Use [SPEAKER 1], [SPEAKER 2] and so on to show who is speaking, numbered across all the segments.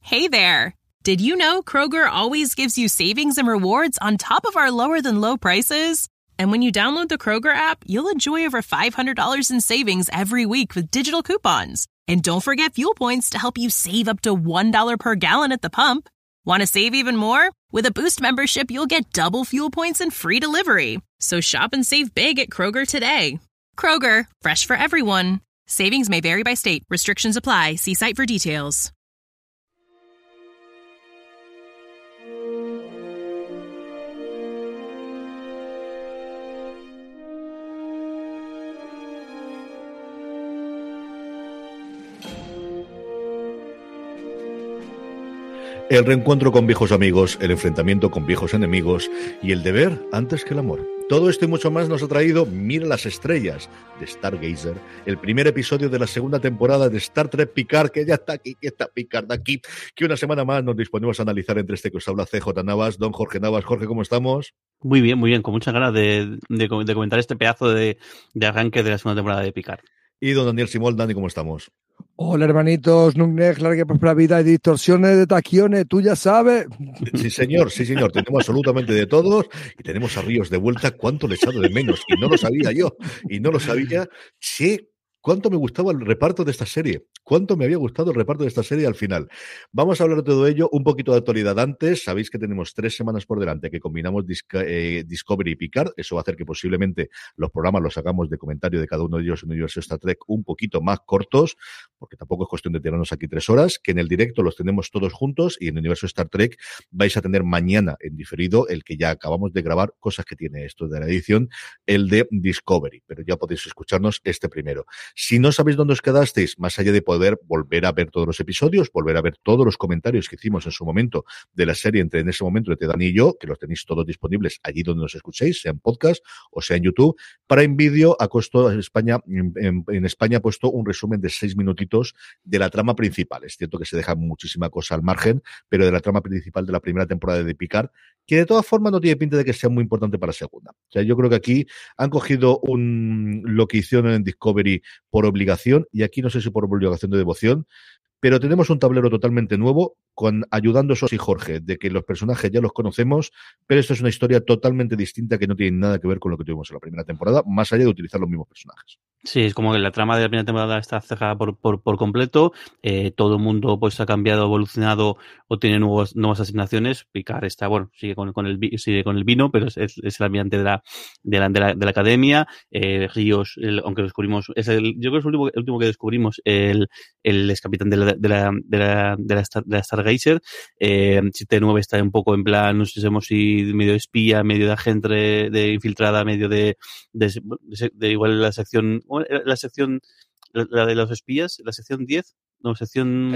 [SPEAKER 1] Hey there! Did you know Kroger always gives you savings and rewards on top of our lower-than-low prices? And when you download the Kroger app, you'll enjoy over $500 in savings every week with digital coupons. And don't forget fuel points to help you save up to $1 per gallon at the pump. Want to save even more? With a Boost membership, you'll get double fuel points and free delivery. So shop and save big at Kroger today. Kroger, fresh for everyone. Savings may vary by state. Restrictions apply. See site for details.
[SPEAKER 2] El reencuentro con viejos amigos, el enfrentamiento con viejos enemigos y el deber antes que el amor. Todo esto y mucho más nos ha traído Mira las estrellas de Stargazer, el primer episodio de la segunda temporada de Star Trek Picard, que ya está aquí, que está Picard aquí, que una semana más nos disponemos a analizar entre este que os habla CJ Navas, don Jorge Navas. Jorge, ¿cómo estamos?
[SPEAKER 3] Muy bien, con muchas ganas de comentar este pedazo de arranque de la segunda temporada de Picard.
[SPEAKER 2] Y don Daniel Simón. Dani, ¿cómo estamos?
[SPEAKER 4] Hola, hermanitos, Nugnek, larga y próspera vida y distorsiones de taquiones, tú ya sabes.
[SPEAKER 2] Sí, señor, tenemos absolutamente de todos y tenemos a Ríos de vuelta. ¿Cuánto le he echado de menos? Y no lo sabía yo, Sí, cuánto me gustaba el reparto de esta serie, cuánto me había gustado el reparto de esta serie al final. Vamos a hablar de todo ello, un poquito de actualidad antes. Sabéis que tenemos 3 semanas por delante que combinamos Discovery y Picard. Eso va a hacer que posiblemente los programas los hagamos de comentario de cada uno de ellos en el universo Star Trek un poquito más cortos, porque tampoco es cuestión de tirarnos aquí 3 horas, que en el directo los tenemos todos juntos y en el universo Star Trek vais a tener mañana en diferido el que ya acabamos de grabar, cosas que tiene esto de la edición, el de Discovery, pero ya podéis escucharnos este primero. Si no sabéis dónde os quedasteis, más allá de poder volver a ver todos los episodios, volver a ver todos los comentarios que hicimos en su momento de la serie en ese momento entre Dani y yo, que los tenéis todos disponibles allí donde nos escuchéis, sea en podcast o sea en YouTube, para en vídeo a costo en España, en España ha puesto un resumen de 6 minutitos de la trama principal. Es cierto que se deja muchísima cosa al margen, pero de la trama principal de la primera temporada de Picard, que de todas formas no tiene pinta de que sea muy importante para la segunda. O sea, yo creo que aquí han cogido lo que hicieron en Discovery por obligación, y aquí no sé si por obligación de devoción, pero tenemos un tablero totalmente nuevo, ayudando a y Jorge, de que los personajes ya los conocemos, pero esto es una historia totalmente distinta que no tiene nada que ver con lo que tuvimos en la primera temporada, más allá de utilizar los mismos personajes.
[SPEAKER 3] Sí, es como que la trama de la primera temporada está cerrada por completo. Todo el mundo pues ha cambiado, evolucionado o tiene nuevas asignaciones. Picard está, bueno, sigue con el vino, pero es el almirante de la academia. Ríos, aunque descubrimos, yo creo que es el último que descubrimos, el ex capitán de la Stargazer. 7-9 está un poco en plan, no sé si medio espía, medio de agente de infiltrada, medio de igual la sección de los espías, la sección 10, no, sección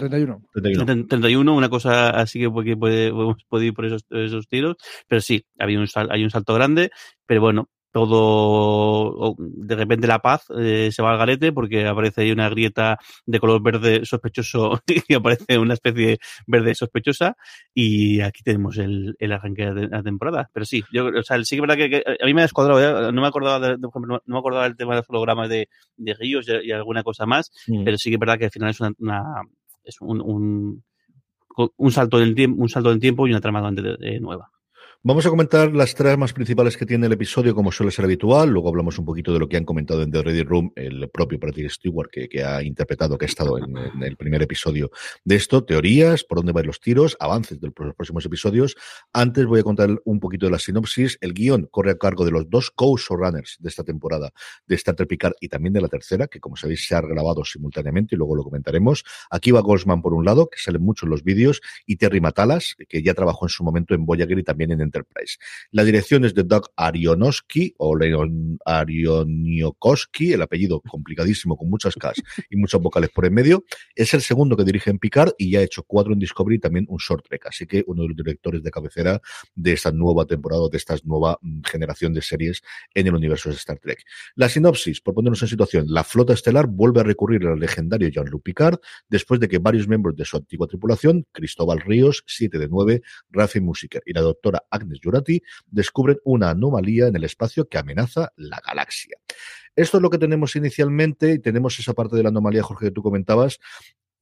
[SPEAKER 3] 31, una cosa así que puede ir por esos tiros, pero sí, hay un salto grande, pero bueno, todo, de repente la paz se va al garete porque aparece ahí una grieta de color verde sospechoso y aparece una especie verde sospechosa, y aquí tenemos el arranque de la temporada. Pero sí, sí que es verdad que a mí me ha descuadrado, no me acordaba no me acordaba del tema de los hologramas de Ríos y alguna cosa más, pero sí que es verdad que al final es un salto en el tiempo y una trama nueva.
[SPEAKER 2] Vamos a comentar las tramas principales que tiene el episodio, como suele ser habitual. Luego hablamos un poquito de lo que han comentado en The Ready Room el propio Patrick Stewart, que ha interpretado, que ha estado en el primer episodio de esto. Teorías, por dónde van los tiros, avances de los próximos episodios. Antes voy a contar un poquito de la sinopsis. El guión corre a cargo de los 2 co-showrunners de esta temporada de Star Trek Picard y también de la tercera, que como sabéis se ha grabado simultáneamente y luego lo comentaremos. Akiva Goldsman por un lado, que sale mucho en los vídeos, y Terry Matalas, que ya trabajó en su momento en Voyager y también en Enterprise. La dirección es de Doug Arionowski o Leon Arioniokowski, el apellido complicadísimo con muchas Ks y muchas vocales por en medio. Es el segundo que dirige en Picard y ya ha hecho 4 en Discovery y también un short trek, así que uno de los directores de cabecera de esta nueva temporada, de esta nueva generación de series en el universo de Star Trek. La sinopsis, por ponernos en situación: la flota estelar vuelve a recurrir al legendario Jean-Luc Picard después de que varios miembros de su antigua tripulación, Cristóbal Ríos, 7-9, Rafi Musiker y la doctora Agnes Jurati, descubren una anomalía en el espacio que amenaza la galaxia. Esto es lo que tenemos inicialmente, y tenemos esa parte de la anomalía, Jorge, que tú comentabas,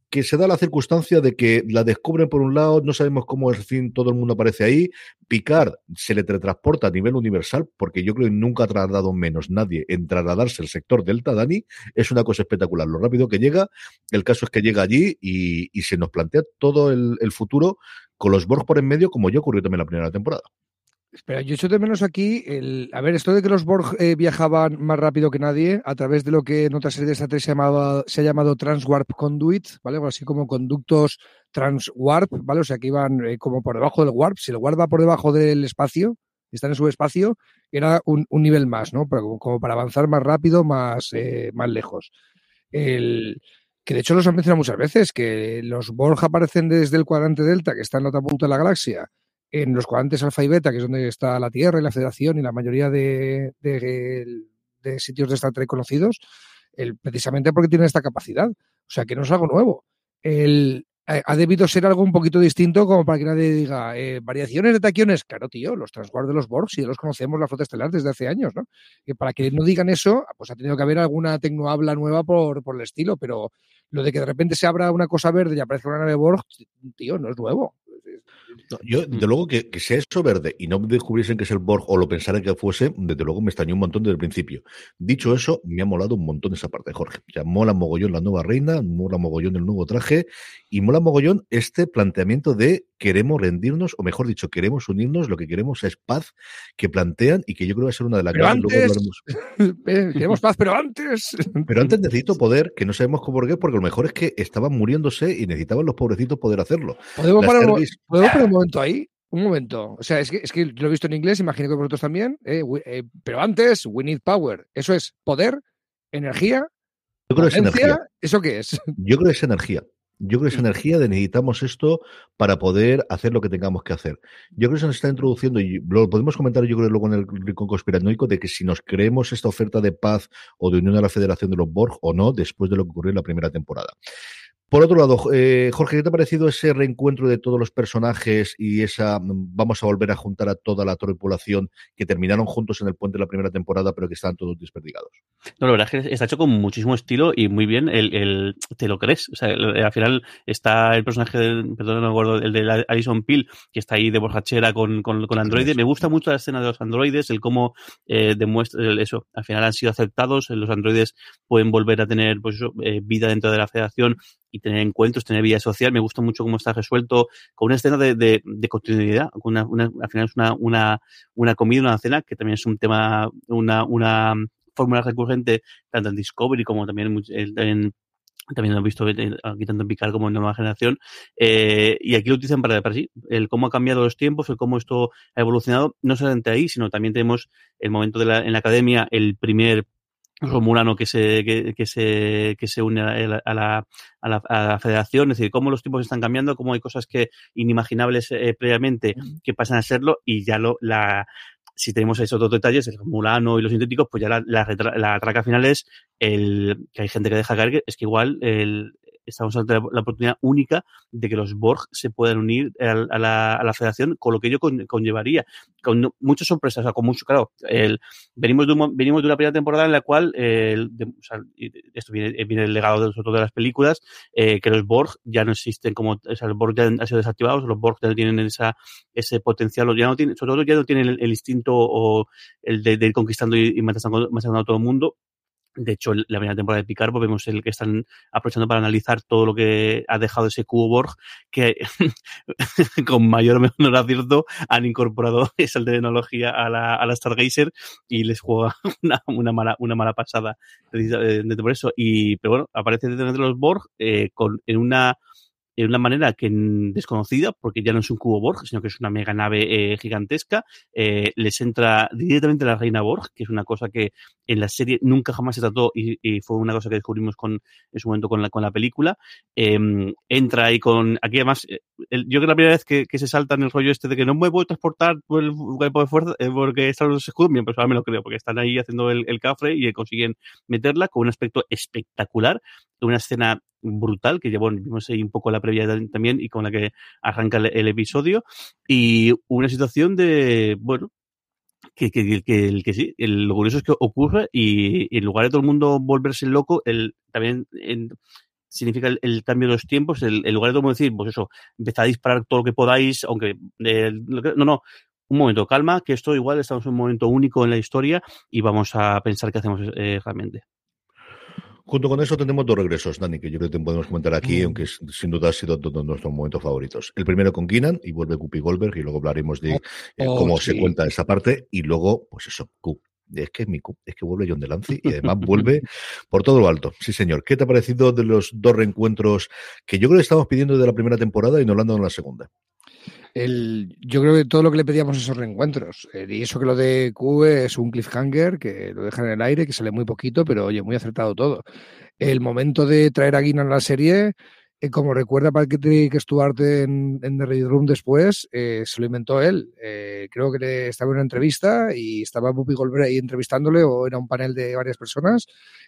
[SPEAKER 2] que se da la circunstancia de que la descubren por un lado, no sabemos cómo, en fin, todo el mundo aparece ahí. Picard se le teletransporta a nivel universal, porque yo creo que nunca ha tardado menos nadie en trasladarse al sector Delta, Dani. Es una cosa espectacular lo rápido que llega. El caso es que llega allí y se nos plantea todo el futuro con los Borg por en medio, como ya ocurrió también en la primera temporada.
[SPEAKER 4] Espera, yo echo de menos aquí a ver, esto de que los Borg viajaban más rápido que nadie a través de lo que en otra serie de Star Trek se ha llamado Transwarp Conduit, ¿vale? O así como conductos Transwarp, ¿vale? O sea, que iban como por debajo del warp. Si el warp va por debajo del espacio, está en el subespacio, era un nivel más, ¿no? Pero como para avanzar más rápido, más lejos. Que de hecho los han mencionado muchas veces, que los Borg aparecen desde el cuadrante Delta, que está en la otra punta de la galaxia, en los cuadrantes Alfa y Beta, que es donde está la Tierra y la Federación y la mayoría de sitios de Star Trek conocidos, precisamente porque tienen esta capacidad. O sea, que no es algo nuevo. Ha debido ser algo un poquito distinto, como para que nadie diga variaciones de taquiones. Claro, tío, los transguards de los Borg, si los conocemos, la flota estelar desde hace años, ¿no? Y para que no digan eso, pues ha tenido que haber alguna tecnohabla nueva por el estilo, pero lo de que de repente se abra una cosa verde y aparezca una nave Borg, tío, no es nuevo.
[SPEAKER 2] No, yo, desde luego, que sea eso verde y no descubriesen que es el Borg o lo pensaran que fuese, desde luego me extrañó un montón desde el principio. Dicho eso, me ha molado un montón esa parte, Jorge. O sea, mola mogollón la nueva reina, mola mogollón el nuevo traje y mola mogollón este planteamiento de queremos rendirnos, o mejor dicho, queremos unirnos, lo que queremos es paz, que plantean y que yo creo que va a ser una de las
[SPEAKER 4] pero
[SPEAKER 2] grandes.
[SPEAKER 4] Antes,
[SPEAKER 2] luego hablaremos.
[SPEAKER 4] queremos paz, pero antes.
[SPEAKER 2] Pero antes necesito poder, que no sabemos cómo por qué, porque lo mejor es que estaban muriéndose y necesitaban los pobrecitos poder hacerlo.
[SPEAKER 4] ¿Podemos parar un momento ahí? Un momento. O sea, es que lo he visto en inglés, imagino que vosotros también. Pero antes, we need power. Eso es poder, energía.
[SPEAKER 2] Yo creo que es energía.
[SPEAKER 4] ¿Eso qué es?
[SPEAKER 2] Yo creo que es energía. Yo creo que es energía de necesitamos esto para poder hacer lo que tengamos que hacer. Yo creo que se nos está introduciendo, y lo podemos comentar yo creo luego en el rincón conspiranoico, de que si nos creemos esta oferta de paz o de unión a la Federación de los Borg o no, después de lo que ocurrió en la primera temporada. Por otro lado, Jorge, ¿qué te ha parecido ese reencuentro de todos los personajes y vamos a volver a juntar a toda la tripulación que terminaron juntos en el puente de la primera temporada, pero que están todos desperdigados?
[SPEAKER 3] No, la verdad es que está hecho con muchísimo estilo y muy bien. Te lo crees. O sea, al final está el personaje perdón, no me acuerdo, el de Alison Peel, que está ahí de borrachera con androide. Me gusta mucho la escena de los androides, el cómo demuestra eso. Al final han sido aceptados, los androides pueden volver a tener pues vida dentro de la Federación y tener encuentros, tener vida social. Me gusta mucho cómo está resuelto con una escena de continuidad. Al final es una comida, una cena, que también es un tema, una fórmula recurrente tanto en Discovery como también también lo he visto aquí tanto en Picard como en Nueva Generación, y aquí lo utilizan para sí, el cómo ha cambiado los tiempos, el cómo esto ha evolucionado, no solamente ahí, sino también tenemos el momento en la academia, el primer romulano que se une a la Federación, es decir, cómo los tiempos están cambiando, cómo hay cosas que inimaginables previamente que pasan a serlo, y ya si tenemos esos dos detalles, el romulano y los sintéticos, pues ya la traca final es que hay gente que deja caer, es que igual estamos ante la oportunidad única de que los Borg se puedan unir a la Federación, con lo que ello conllevaría, con muchas sorpresas, o sea, con mucho, claro, venimos de una primera temporada en la cual, esto viene el legado sobre todo de las películas, que los Borg ya no existen como, o sea, los Borg ya han sido desactivados, los Borg ya no tienen ese potencial, ya no tienen, sobre todo ya no tienen el instinto o el de ir conquistando y matando a todo el mundo. De hecho, en la primera temporada de Picard vemos el que están aprovechando para analizar todo lo que ha dejado ese cubo Borg, que con mayor o menor acierto han incorporado esa tecnología a la Stargazer y les juega una mala pasada por eso. Pero bueno, aparece dentro de los Borg en una manera desconocida, porque ya no es un cubo Borg, sino que es una mega nave gigantesca. Les entra directamente la reina Borg, que es una cosa que en la serie nunca jamás se trató y fue una cosa que descubrimos en su momento con la película. Entra ahí aquí además, yo creo que la primera vez que se salta en el rollo este de que no me puedo transportar por el campo de fuerza porque están los escudos, bien, pues ahora me lo creo, porque están ahí haciendo el cafre y consiguen meterla con un aspecto espectacular, una escena brutal, que vimos ahí un poco la previa también y con la que arranca el episodio, y una situación de, bueno, que sí, lo curioso es que ocurre y en lugar de todo el mundo volverse loco, también significa el cambio de los tiempos, el lugar de como decir, pues eso, empezad a disparar todo lo que podáis, aunque no, un momento, calma, que esto igual estamos en un momento único en la historia y vamos a pensar qué hacemos realmente.
[SPEAKER 2] Junto con eso tenemos 2 regresos, Dani, que yo creo que podemos comentar aquí, aunque sin duda ha sido uno de nuestros momentos favoritos. El primero con Guinan, y vuelve Whoopi Goldberg, y luego hablaremos de cómo se cuenta esa parte, y luego, pues eso, Q. Es que es mi Q, es que vuelve John Delancey, y además vuelve por todo lo alto. Sí, señor. ¿Qué te ha parecido de los 2 reencuentros que yo creo que estamos pidiendo desde la primera temporada y no lo han dado en la segunda?
[SPEAKER 4] Yo creo que todo lo que le pedíamos a esos reencuentros, y eso que lo de Q es un cliffhanger, que lo dejan en el aire, que sale muy poquito, pero oye, muy acertado todo. El momento de traer a Guinan a la serie, como recuerda Patrick Stewart en The Ready Room después, se lo inventó él. Creo que estaba en una entrevista y estaba Whoopi Goldberg ahí entrevistándole, o era un panel de varias personas,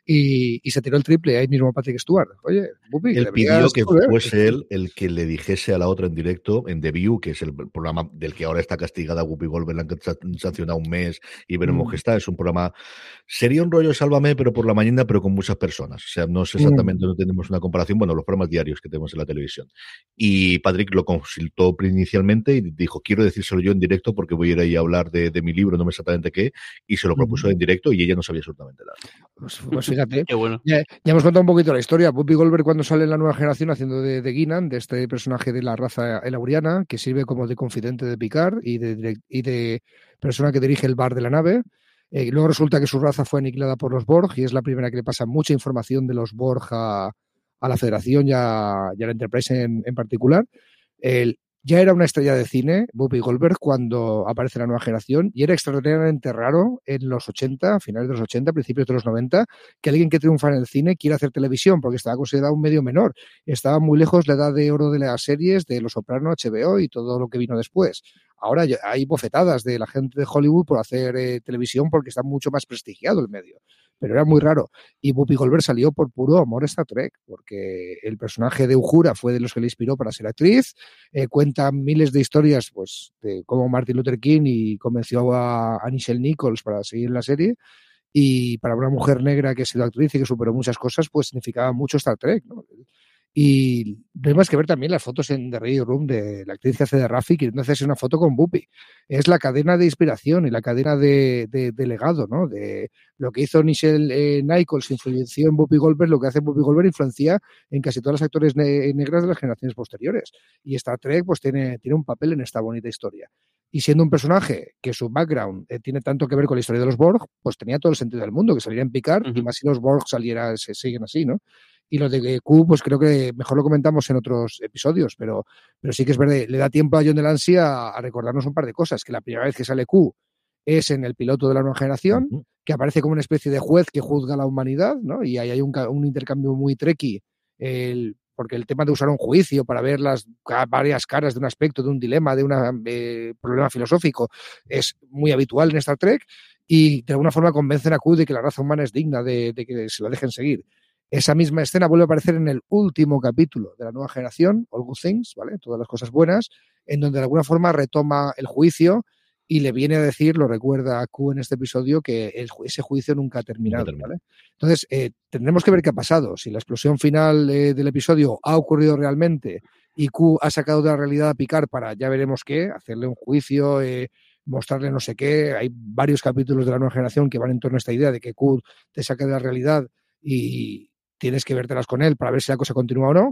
[SPEAKER 4] y se tiró el triple ahí mismo Patrick Stewart. Oye, Whoopi,
[SPEAKER 2] él pidió que fuese él el que le dijese a la otra en directo, en The View, que es el programa del que ahora está castigada Whoopi Goldberg, la han sancionado un mes y veremos que está. Es un programa, sería un rollo Sálvame, pero por la mañana, pero con muchas personas. O sea, no sé exactamente, no tenemos una comparación, bueno, los programas diarios que tenemos en la televisión. Y Patrick lo consultó inicialmente y dijo, quiero decírselo yo en directo porque voy a ir ahí a hablar de mi libro, no me sé exactamente qué, y se lo propuso en directo y ella no sabía absolutamente nada.
[SPEAKER 4] Pues fíjate,
[SPEAKER 3] qué bueno.
[SPEAKER 4] Ya hemos contado un poquito la historia. Whoopi Goldberg, cuando sale en La Nueva Generación haciendo de Guinan, de este personaje de la raza elauriana, que sirve como de confidente de Picard y de persona que dirige el bar de la nave. Luego resulta que su raza fue aniquilada por los Borg y es la primera que le pasa mucha información de los Borg a la Federación y a la Enterprise en particular. Ya era una estrella de cine, Whoopi Goldberg, cuando aparece La Nueva Generación, y era extraordinariamente raro en los 80, finales de los 80, principios de los 90, que alguien que triunfa en el cine quiera hacer televisión, porque estaba considerado un medio menor. Estaba muy lejos la edad de oro de las series, de Los Soprano, HBO y todo lo que vino después. Ahora hay bofetadas de la gente de Hollywood por hacer televisión porque está mucho más prestigiado el medio. Pero era muy raro. Y Whoopi Goldberg salió por puro amor a Star Trek, porque el personaje de Uhura fue de los que le inspiró para ser actriz. Cuenta miles de historias, pues, de cómo Martin Luther King y convenció a Nichelle Nichols para seguir la serie. Y para una mujer negra que ha sido actriz y que superó muchas cosas, pues significaba mucho Star Trek, ¿no? Y no hay más que ver también las fotos en The Ready Room de la actriz que hace de Raffi, que no hace una foto con Whoopi. Es la cadena de inspiración y la cadena de legado, ¿no? De lo que hizo Nichelle Nichols influenció en Whoopi Goldberg, lo que hace Whoopi Goldberg influencia en casi todas las actores negras de las generaciones posteriores. Y Star Trek pues tiene un papel en esta bonita historia. Y siendo un personaje que su background tiene tanto que ver con la historia de los Borg, pues tenía todo el sentido del mundo que saliera en Picard, y más si los Borg se siguen así, ¿no? Y lo de Q, pues creo que mejor lo comentamos en otros episodios, pero sí que es verdad, le da tiempo a John Delancey a recordarnos un par de cosas, que la primera vez que sale Q es en el piloto de La Nueva Generación, que aparece como una especie de juez que juzga a la humanidad, ¿no? Y ahí hay un intercambio muy trekkie, porque el tema de usar un juicio para ver las varias caras de un aspecto, de un dilema, de un problema filosófico, es muy habitual en Star Trek, y de alguna forma convencen a Q de que la raza humana es digna de que se la dejen seguir. Esa misma escena vuelve a aparecer en el último capítulo de La Nueva Generación, All Good Things, ¿vale? Todas las cosas buenas, en donde de alguna forma retoma el juicio y le viene a decir, lo recuerda a Q en este episodio, que ese juicio nunca ha terminado, ¿vale? Entonces, tendremos que ver qué ha pasado. Si la explosión final del episodio ha ocurrido realmente y Q ha sacado de la realidad a Picard para, ya veremos qué, hacerle un juicio, mostrarle no sé qué. Hay varios capítulos de La Nueva Generación que van en torno a esta idea de que Q te saca de la realidad y tienes que vértelas con él para ver si la cosa continúa o no.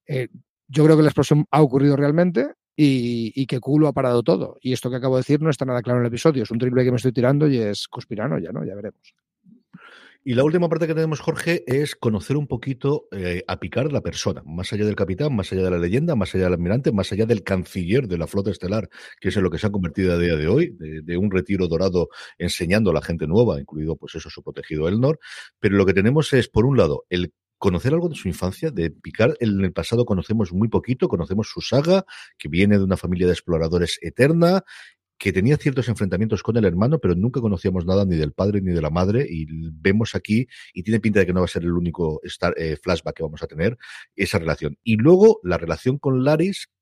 [SPEAKER 4] Yo creo que la explosión ha ocurrido realmente y que Q lo ha parado todo. Y esto que acabo de decir no está nada claro en el episodio. Es un triple que me estoy tirando y es conspiranoia, ¿no? Ya veremos.
[SPEAKER 2] Y la última parte que tenemos, Jorge, es conocer un poquito a Picard, la persona, más allá del capitán, más allá de la leyenda, más allá del almirante, más allá del canciller de la flota estelar, que es en lo que se ha convertido a día de hoy, de un retiro dorado enseñando a la gente nueva, incluido pues eso, su protegido Elnor. Pero lo que tenemos es, por un lado, el conocer algo de su infancia. De Picard en el pasado conocemos muy poquito, conocemos su saga, que viene de una familia de exploradores eterna, que tenía ciertos enfrentamientos con el hermano, pero nunca conocíamos nada ni del padre ni de la madre, y vemos aquí, y tiene pinta de que no va a ser el único flashback que vamos a tener, esa relación. Y luego la relación con Laris,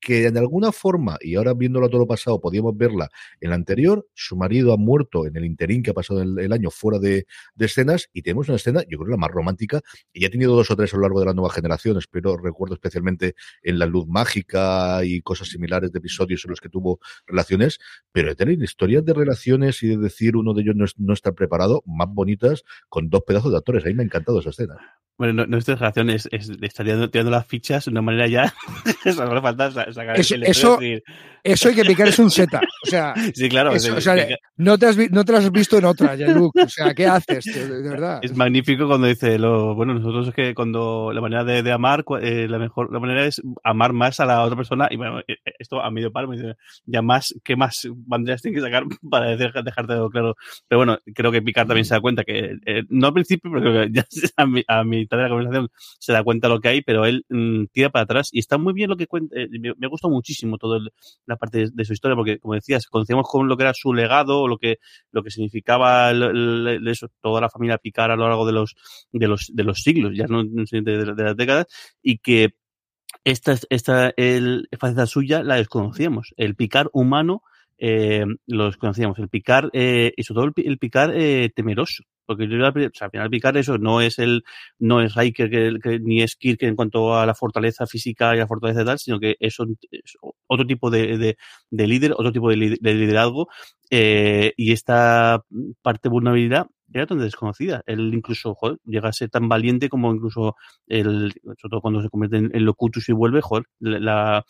[SPEAKER 2] que de alguna forma, y ahora viéndolo todo lo pasado, podíamos verla en la anterior, su marido ha muerto en el interín que ha pasado el año fuera de escenas, y tenemos una escena, yo creo la más romántica, y ya ha tenido 2 o 3 a lo largo de las nuevas generaciones, pero recuerdo especialmente en La Luz Mágica y cosas similares de episodios en los que tuvo relaciones, pero de tener historias de relaciones y de decir uno de ellos no está preparado, más bonitas, con 2 pedazos de actores. A mí me ha encantado esa escena.
[SPEAKER 3] Bueno, no es relación, es estar tirando las fichas de una manera ya. Eso no le falta sacar
[SPEAKER 4] eso hay que picar, es un seta. O sea,
[SPEAKER 3] sí, claro.
[SPEAKER 4] No te las has visto en otra, Jean-Luc. O sea, ¿qué haces, tío? De verdad.
[SPEAKER 3] Es magnífico cuando dice bueno, nosotros es que cuando la manera de amar, la manera es amar más a la otra persona. Y bueno, esto a medio palo me dice, ya más, ¿qué más banderas tienes que sacar para dejarte claro? Pero bueno, creo que Picard también se da cuenta que, no al principio, pero creo que ya a mitad de la conversación se da cuenta lo que hay, pero él tira para atrás y está muy bien lo que cuenta. Me gusta muchísimo toda la parte de su historia, porque como decías, conocíamos con lo que era su legado, lo que significaba eso, toda la familia Picard a lo largo de los siglos, ya no de las décadas, y que esta faceta suya la desconocíamos. El Picard humano lo desconocíamos. El Picard, y sobre todo el Picard temeroso. Porque al final Picard eso no es Riker ni es Kirk en cuanto a la fortaleza física y la fortaleza de tal, sino que es otro tipo de líder, otro tipo de liderazgo, y esta parte de vulnerabilidad era tan desconocida. Él incluso llega a ser tan valiente como incluso sobre todo cuando se convierte en Locutus y vuelve, la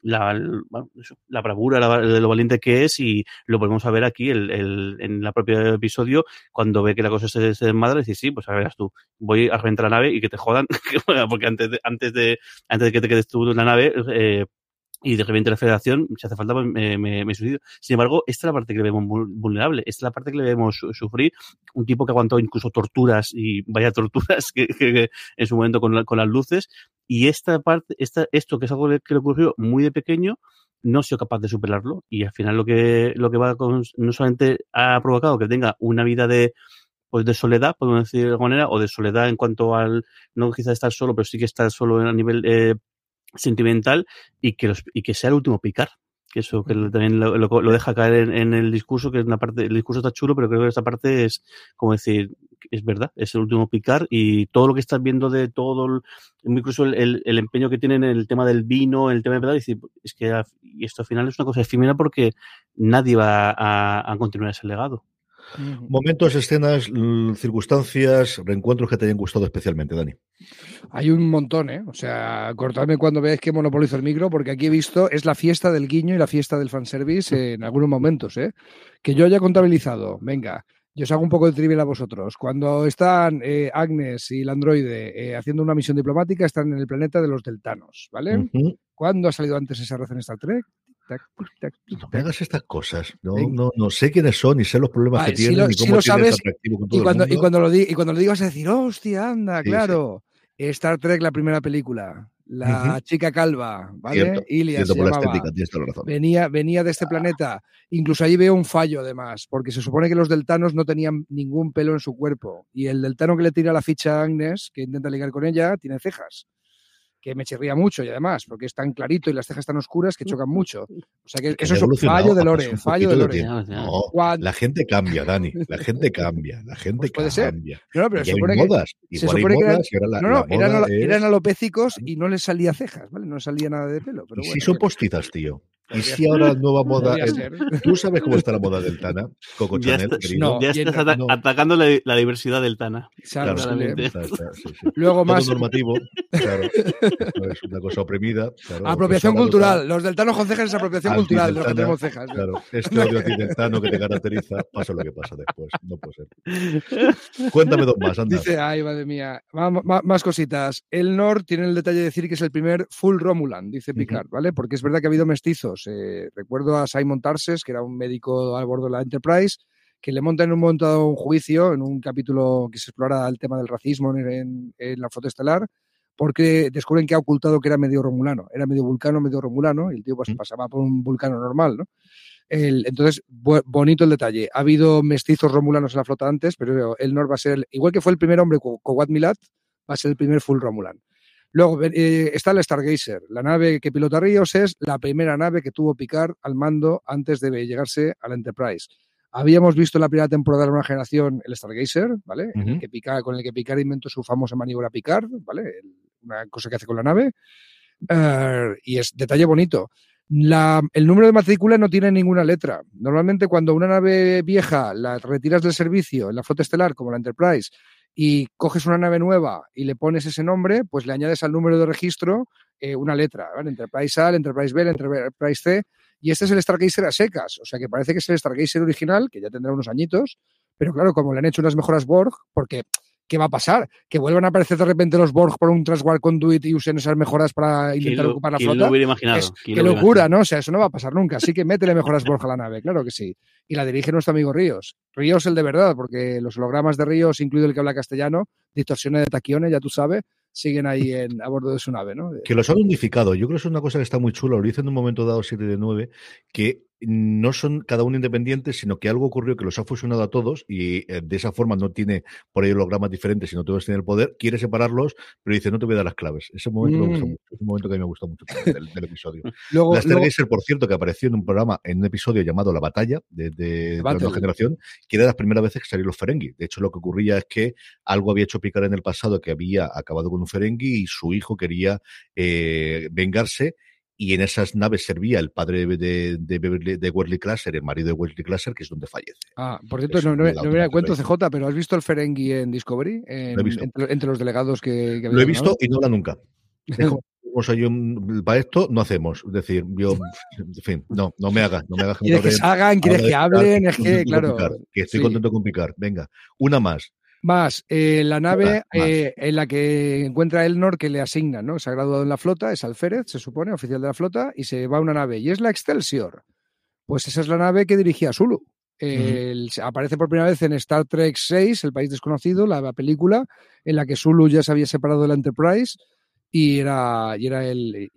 [SPEAKER 3] bravura, lo valiente que es, y lo volvemos a ver aquí en la propia episodio, cuando ve que la cosa se desmadra, y dice, sí, pues a verás tú, voy a reventar la nave y que te jodan, porque antes de que te quedes tú en la nave, y de repente la Federación, si hace falta, pues me suicido. Sin embargo, esta es la parte que le vemos vulnerable, esta es la parte que le vemos sufrir, un tipo que ha aguantado incluso torturas, y vaya torturas que en su momento con las luces, y esta parte, esto que es algo que le ocurrió muy de pequeño, no ha sido capaz de superarlo, y al final lo que va no solamente ha provocado que tenga una vida de soledad, podemos decir de alguna manera, o de soledad en cuanto al, no quizás estar solo, pero sí que estar solo a nivel sentimental, y que sea el último Picard, que eso que también lo deja caer en el discurso, que es una parte, el discurso está chulo, pero creo que esta parte es como decir, es verdad, es el último Picard, y todo lo que estás viendo de todo, incluso el empeño que tienen en el tema del vino, el tema de verdad, es que y esto al final es una cosa efímera, porque nadie va a continuar ese legado.
[SPEAKER 2] Momentos, escenas, circunstancias, reencuentros que te hayan gustado especialmente, Dani.
[SPEAKER 4] Hay un montón, ¿eh? O sea, cortadme cuando veáis que monopolizo el micro, porque aquí he visto, es la fiesta del guiño y la fiesta del fanservice en algunos momentos, ¿eh? Que yo haya contabilizado. Venga, yo os hago un poco de trivial a vosotros. Cuando están Agnes y el androide haciendo una misión diplomática, están en el planeta de los deltanos, ¿vale? ¿Cuándo ha salido antes esa raza en Star Trek?
[SPEAKER 2] No me hagas estas cosas. No sé quiénes son, ni sé los problemas que tienen, ni
[SPEAKER 4] cómo
[SPEAKER 2] lo
[SPEAKER 4] sabes,
[SPEAKER 2] atractivo con todo el mundo.
[SPEAKER 4] Y cuando lo digas vas a decir, hostia, anda, sí, claro. Sí. Star Trek, la primera película. La chica calva, ¿vale? Ilia se llamaba. La estética, tienes toda la razón. Venía de este planeta. Incluso allí veo un fallo, además, porque se supone que los deltanos no tenían ningún pelo en su cuerpo. Y el deltano que le tira la ficha a Agnes, que intenta ligar con ella, tiene cejas. Que me chirría mucho, y además, porque es tan clarito y las cejas tan oscuras que chocan mucho. O sea que eso es un fallo de Lore. Fallo de Lore.
[SPEAKER 2] No, la gente cambia, Dani. La gente cambia. La gente
[SPEAKER 4] puede
[SPEAKER 2] cambia.
[SPEAKER 4] Ser. No, pero se supone que eran alopécicos y no les salía cejas, ¿vale? No les salía nada de pelo. Pero
[SPEAKER 2] ¿y si son postizas, tío? ¿Y si ahora la nueva moda? ¿Tú sabes cómo está la moda del Tana? Coco Chanel,
[SPEAKER 3] ya estás atacando la diversidad del Tana.
[SPEAKER 2] Claro, sí.
[SPEAKER 4] Luego más.
[SPEAKER 2] Todo normativo, claro. Es una cosa oprimida. Claro,
[SPEAKER 4] apropiación cultural. Los deltanos con cejas es apropiación cultural, los que tenemos cejas.
[SPEAKER 2] Claro, este odio antideltano que te caracteriza, pasa lo que pasa después. No puede ser. Cuéntame 2 más, anda.
[SPEAKER 4] Dice, ay, madre mía. Más cositas. El Nord tiene el detalle de decir que es el primer full Romulan, dice Picard, ¿vale? Porque es verdad que ha habido mestizos. Recuerdo a Simon Tarses, que era un médico a bordo de la Enterprise, que le monta en un momento dado un juicio en un capítulo que se explora el tema del racismo en la flota estelar, porque descubren que ha ocultado que era medio romulano, era medio vulcano, medio romulano, y el tío pues pasaba por un vulcano normal, ¿no? Entonces, bonito el detalle. Ha habido mestizos romulanos en la flota antes, pero el Nord va a ser, igual que fue el primer hombre Coat Milat, va a ser el primer full Romulan. Luego está el Stargazer. La nave que pilota Ríos es la primera nave que tuvo Picard al mando antes de llegarse a la Enterprise. Habíamos visto en la primera temporada de la Nueva Generación el Stargazer, ¿vale?
[SPEAKER 2] Uh-huh.
[SPEAKER 4] Con el que Picard inventó su famosa maniobra Picard, ¿vale? Una cosa que hace con la nave. Y es detalle bonito. El número de matrícula no tiene ninguna letra. Normalmente cuando una nave vieja la retiras del servicio en la flota estelar, como la Enterprise, y coges una nave nueva y le pones ese nombre, pues le añades al número de registro una letra, ¿vale? Enterprise A, Enterprise B, Enterprise C, y este es el Stargazer a secas, o sea que parece que es el Stargazer original, que ya tendrá unos añitos, pero claro, como le han hecho unas mejoras Borg, porque ¿qué va a pasar? ¿Que vuelvan a aparecer de repente los Borg por un Transwarp Conduit y usen esas mejoras para intentar ocupar la flota?
[SPEAKER 3] ¿Quién lo hubiera imaginado?
[SPEAKER 4] Qué locura, ¿no? O sea, eso no va a pasar nunca. Así que métele mejoras Borg a la nave, claro que sí. Y la dirige nuestro amigo Ríos. Ríos el de verdad, porque los hologramas de Ríos, incluido el que habla castellano, distorsiones de taquiones, ya tú sabes, siguen ahí a bordo de su nave, ¿no?
[SPEAKER 2] Que los han unificado. Yo creo que es una cosa que está muy chula. Lo dicen en un momento dado 7 de 9, que no son cada uno independientes, sino que algo ocurrió que los ha fusionado a todos y de esa forma no tiene por ahí hologramas diferentes, sino todos tienen el poder. Quiere separarlos, pero dice, no te voy a dar las claves. Ese momento me gusta mucho. Es un momento que a mí me gusta mucho del episodio. La Stargazer, por cierto, que apareció en un programa, en un episodio llamado La Batalla, de la Nueva Generación, que era las primeras veces que salieron los Ferengi. De hecho, lo que ocurría es que algo había hecho Picard en el pasado, que había acabado con un Ferengi y su hijo quería vengarse. Y en esas naves servía el padre de Wesley Crusher, el marido de Wesley Crusher, que es donde fallece.
[SPEAKER 4] Por cierto, no me da cuenta, CJ, pero ¿has visto el Ferengi en Discovery?
[SPEAKER 2] Lo he visto.
[SPEAKER 4] Entre los delegados que
[SPEAKER 2] lo he visto y no habla nunca. Es como, para esto no hacemos. Es decir, yo, en fin, no me hagas.
[SPEAKER 4] ¿Quieres que se hagan? ¿Quieres que hablen? Es que, claro.
[SPEAKER 2] Que estoy contento con Picard. Venga, una más.
[SPEAKER 4] La nave en la que encuentra Elnor, que le asignan, ¿no? Se ha graduado en la flota, es Alférez, se supone, oficial de la flota, y se va a una nave, y es la Excelsior. Pues esa es la nave que dirigía Sulu. Aparece por primera vez en Star Trek VI, El País Desconocido, la película, en la que Sulu ya se había separado de la Enterprise y era él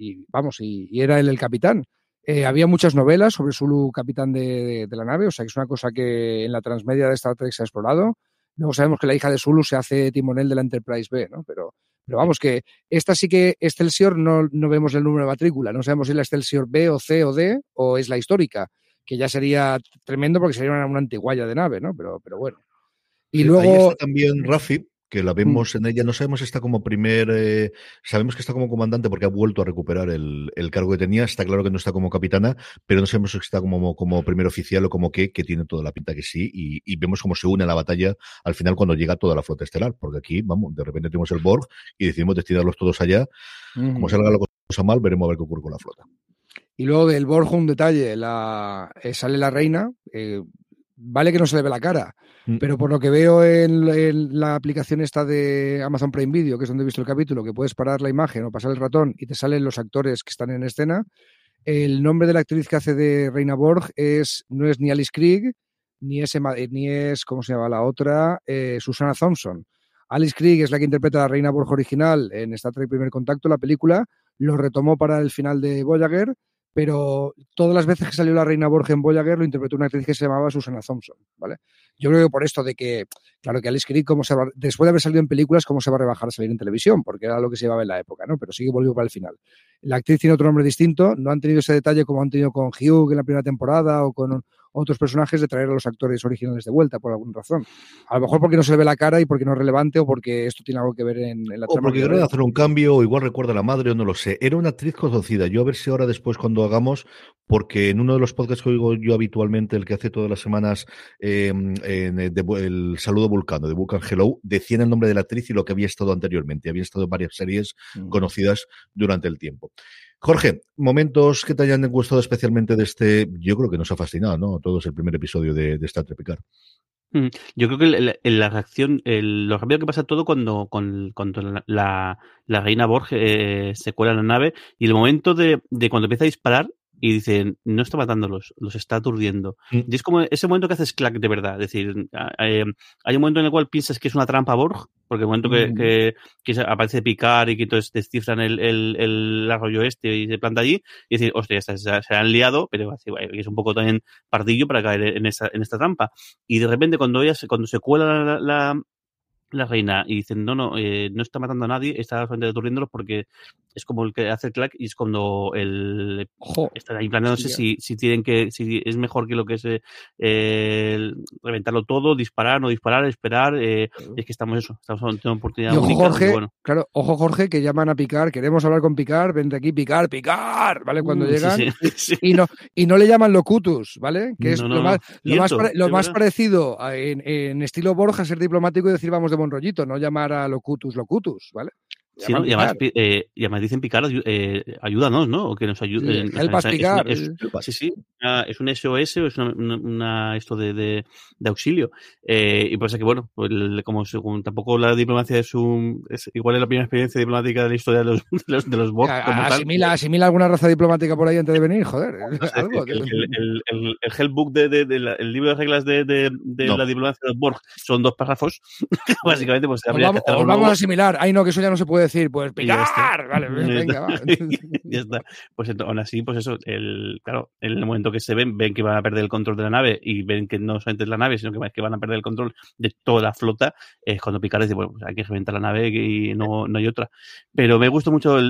[SPEAKER 4] el capitán. Había muchas novelas sobre Sulu, capitán de la nave, o sea que es una cosa que en la transmedia de Star Trek se ha explorado. Luego sabemos que la hija de Sulu se hace timonel de la Enterprise B, ¿no? Pero vamos, que esta sí que Excelsior no vemos el número de matrícula, no sabemos si es la Excelsior B o C o D o es la histórica, que ya sería tremendo porque sería una antiguaya de nave, ¿no? Pero bueno. Y luego
[SPEAKER 2] ahí está también Rafi, que la vemos en ella, no sabemos si está como sabemos que está como comandante porque ha vuelto a recuperar el cargo que tenía, está claro que no está como capitana, pero no sabemos si está como primer oficial o como que tiene toda la pinta que sí, y vemos cómo se une a la batalla al final cuando llega toda la flota estelar, porque aquí, vamos, de repente tenemos el Borg y decidimos destinarlos todos allá, como salga la cosa mal, veremos a ver qué ocurre con la flota.
[SPEAKER 4] Y luego del Borg un detalle, sale la reina, vale que no se le ve la cara, pero por lo que veo en la aplicación esta de Amazon Prime Video, que es donde he visto el capítulo, que puedes parar la imagen o pasar el ratón y te salen los actores que están en escena, el nombre de la actriz que hace de Reina Borg no es ni Alice Krige, ni es ¿cómo se llama la otra? Susana Thompson. Alice Krige es la que interpreta a la Reina Borg original en Star Trek Primer Contacto, la película, lo retomó para el final de Voyager, pero todas las veces que salió la Reina Borg en Voyager lo interpretó una actriz que se llamaba Susana Thompson, ¿vale? Yo creo que por esto de que, claro, que Alice Krige, después de haber salido en películas, ¿cómo se va a rebajar a salir en televisión? Porque era lo que se llevaba en la época, ¿no? Pero sí que volvió para el final. La actriz tiene otro nombre distinto, no han tenido ese detalle como han tenido con Hugh en la primera temporada o con otros personajes de traer a los actores originales de vuelta por alguna razón. A lo mejor porque no se le ve la cara y porque no es relevante o porque esto tiene algo que ver en la trama.
[SPEAKER 2] O porque querían hacer un cambio, o igual recuerda a la madre, o no lo sé. Era una actriz conocida. Yo a ver si ahora después cuando hagamos, porque en uno de los podcasts que oigo yo habitualmente, el que hace todas las semanas el saludo Vulcano, de Vulcan Hello, decían el nombre de la actriz y lo que había estado anteriormente. Había estado en varias series conocidas durante el tiempo. Jorge, momentos que te hayan gustado especialmente de yo creo que nos ha fascinado, ¿no? Todo es el primer episodio de Star Trek Picard.
[SPEAKER 3] Yo creo que la reacción, lo rápido que pasa todo cuando la Reina Borg se cuela en la nave y el momento de cuando empieza a disparar y dicen, no está matándolos, los está aturdiendo. Y es como ese momento que haces clack de verdad. Es decir, hay un momento en el cual piensas que es una trampa Borg, porque el momento que aparece Picard y que entonces descifran el arroyo y se planta allí, y decir, hostia, se han liado, pero es un poco también pardillo para caer en esta trampa. Y de repente cuando se cuela la reina y dicen no está matando a nadie, está solamente aturdiéndolos porque es como el que hace el clack y es cuando el está ahí planteándose si tienen que, si es mejor que lo que es reventarlo todo, disparar, no disparar, esperar, es que estamos ante una oportunidad
[SPEAKER 4] y ojo,
[SPEAKER 3] única.
[SPEAKER 4] Jorge,
[SPEAKER 3] Bueno.
[SPEAKER 4] claro, ojo Jorge, que llaman a Picard, queremos hablar con Picard, vente aquí, Picard, ¿vale? Cuando llegan
[SPEAKER 3] sí.
[SPEAKER 4] Y no le llaman locutus, ¿vale? Que es lo más parecido en estilo Borja, ser diplomático y decir vamos de buen rollito, no llamar a locutus, ¿vale?
[SPEAKER 3] Sí, ¿no? Y además dicen Picard, ayúdanos, ¿no? O que nos ayuden.
[SPEAKER 4] Helpas Picard.
[SPEAKER 3] Sí, es un SOS o es una esto de auxilio. Y pues es que, bueno, pues como según tampoco la diplomacia es igual es la primera experiencia diplomática de la historia de los Borg.
[SPEAKER 4] Asimila alguna raza diplomática por ahí antes de venir, joder. Algo,
[SPEAKER 3] el Hellbook el libro de reglas de la diplomacia de los Borg son 2 párrafos. Básicamente, pues habría que hacer algo.
[SPEAKER 4] Vamos a asimilar. Ay, no, que eso ya no se puede decir, pues Picard, vale, venga, va.
[SPEAKER 3] Ya está. Pues aún así, pues eso, claro, en el momento que se ven que van a perder el control de la nave y ven que no solamente es la nave, sino que van a perder el control de toda la flota, es cuando Picard dice, bueno, pues hay que reventar la nave y no hay otra. Pero me gusta mucho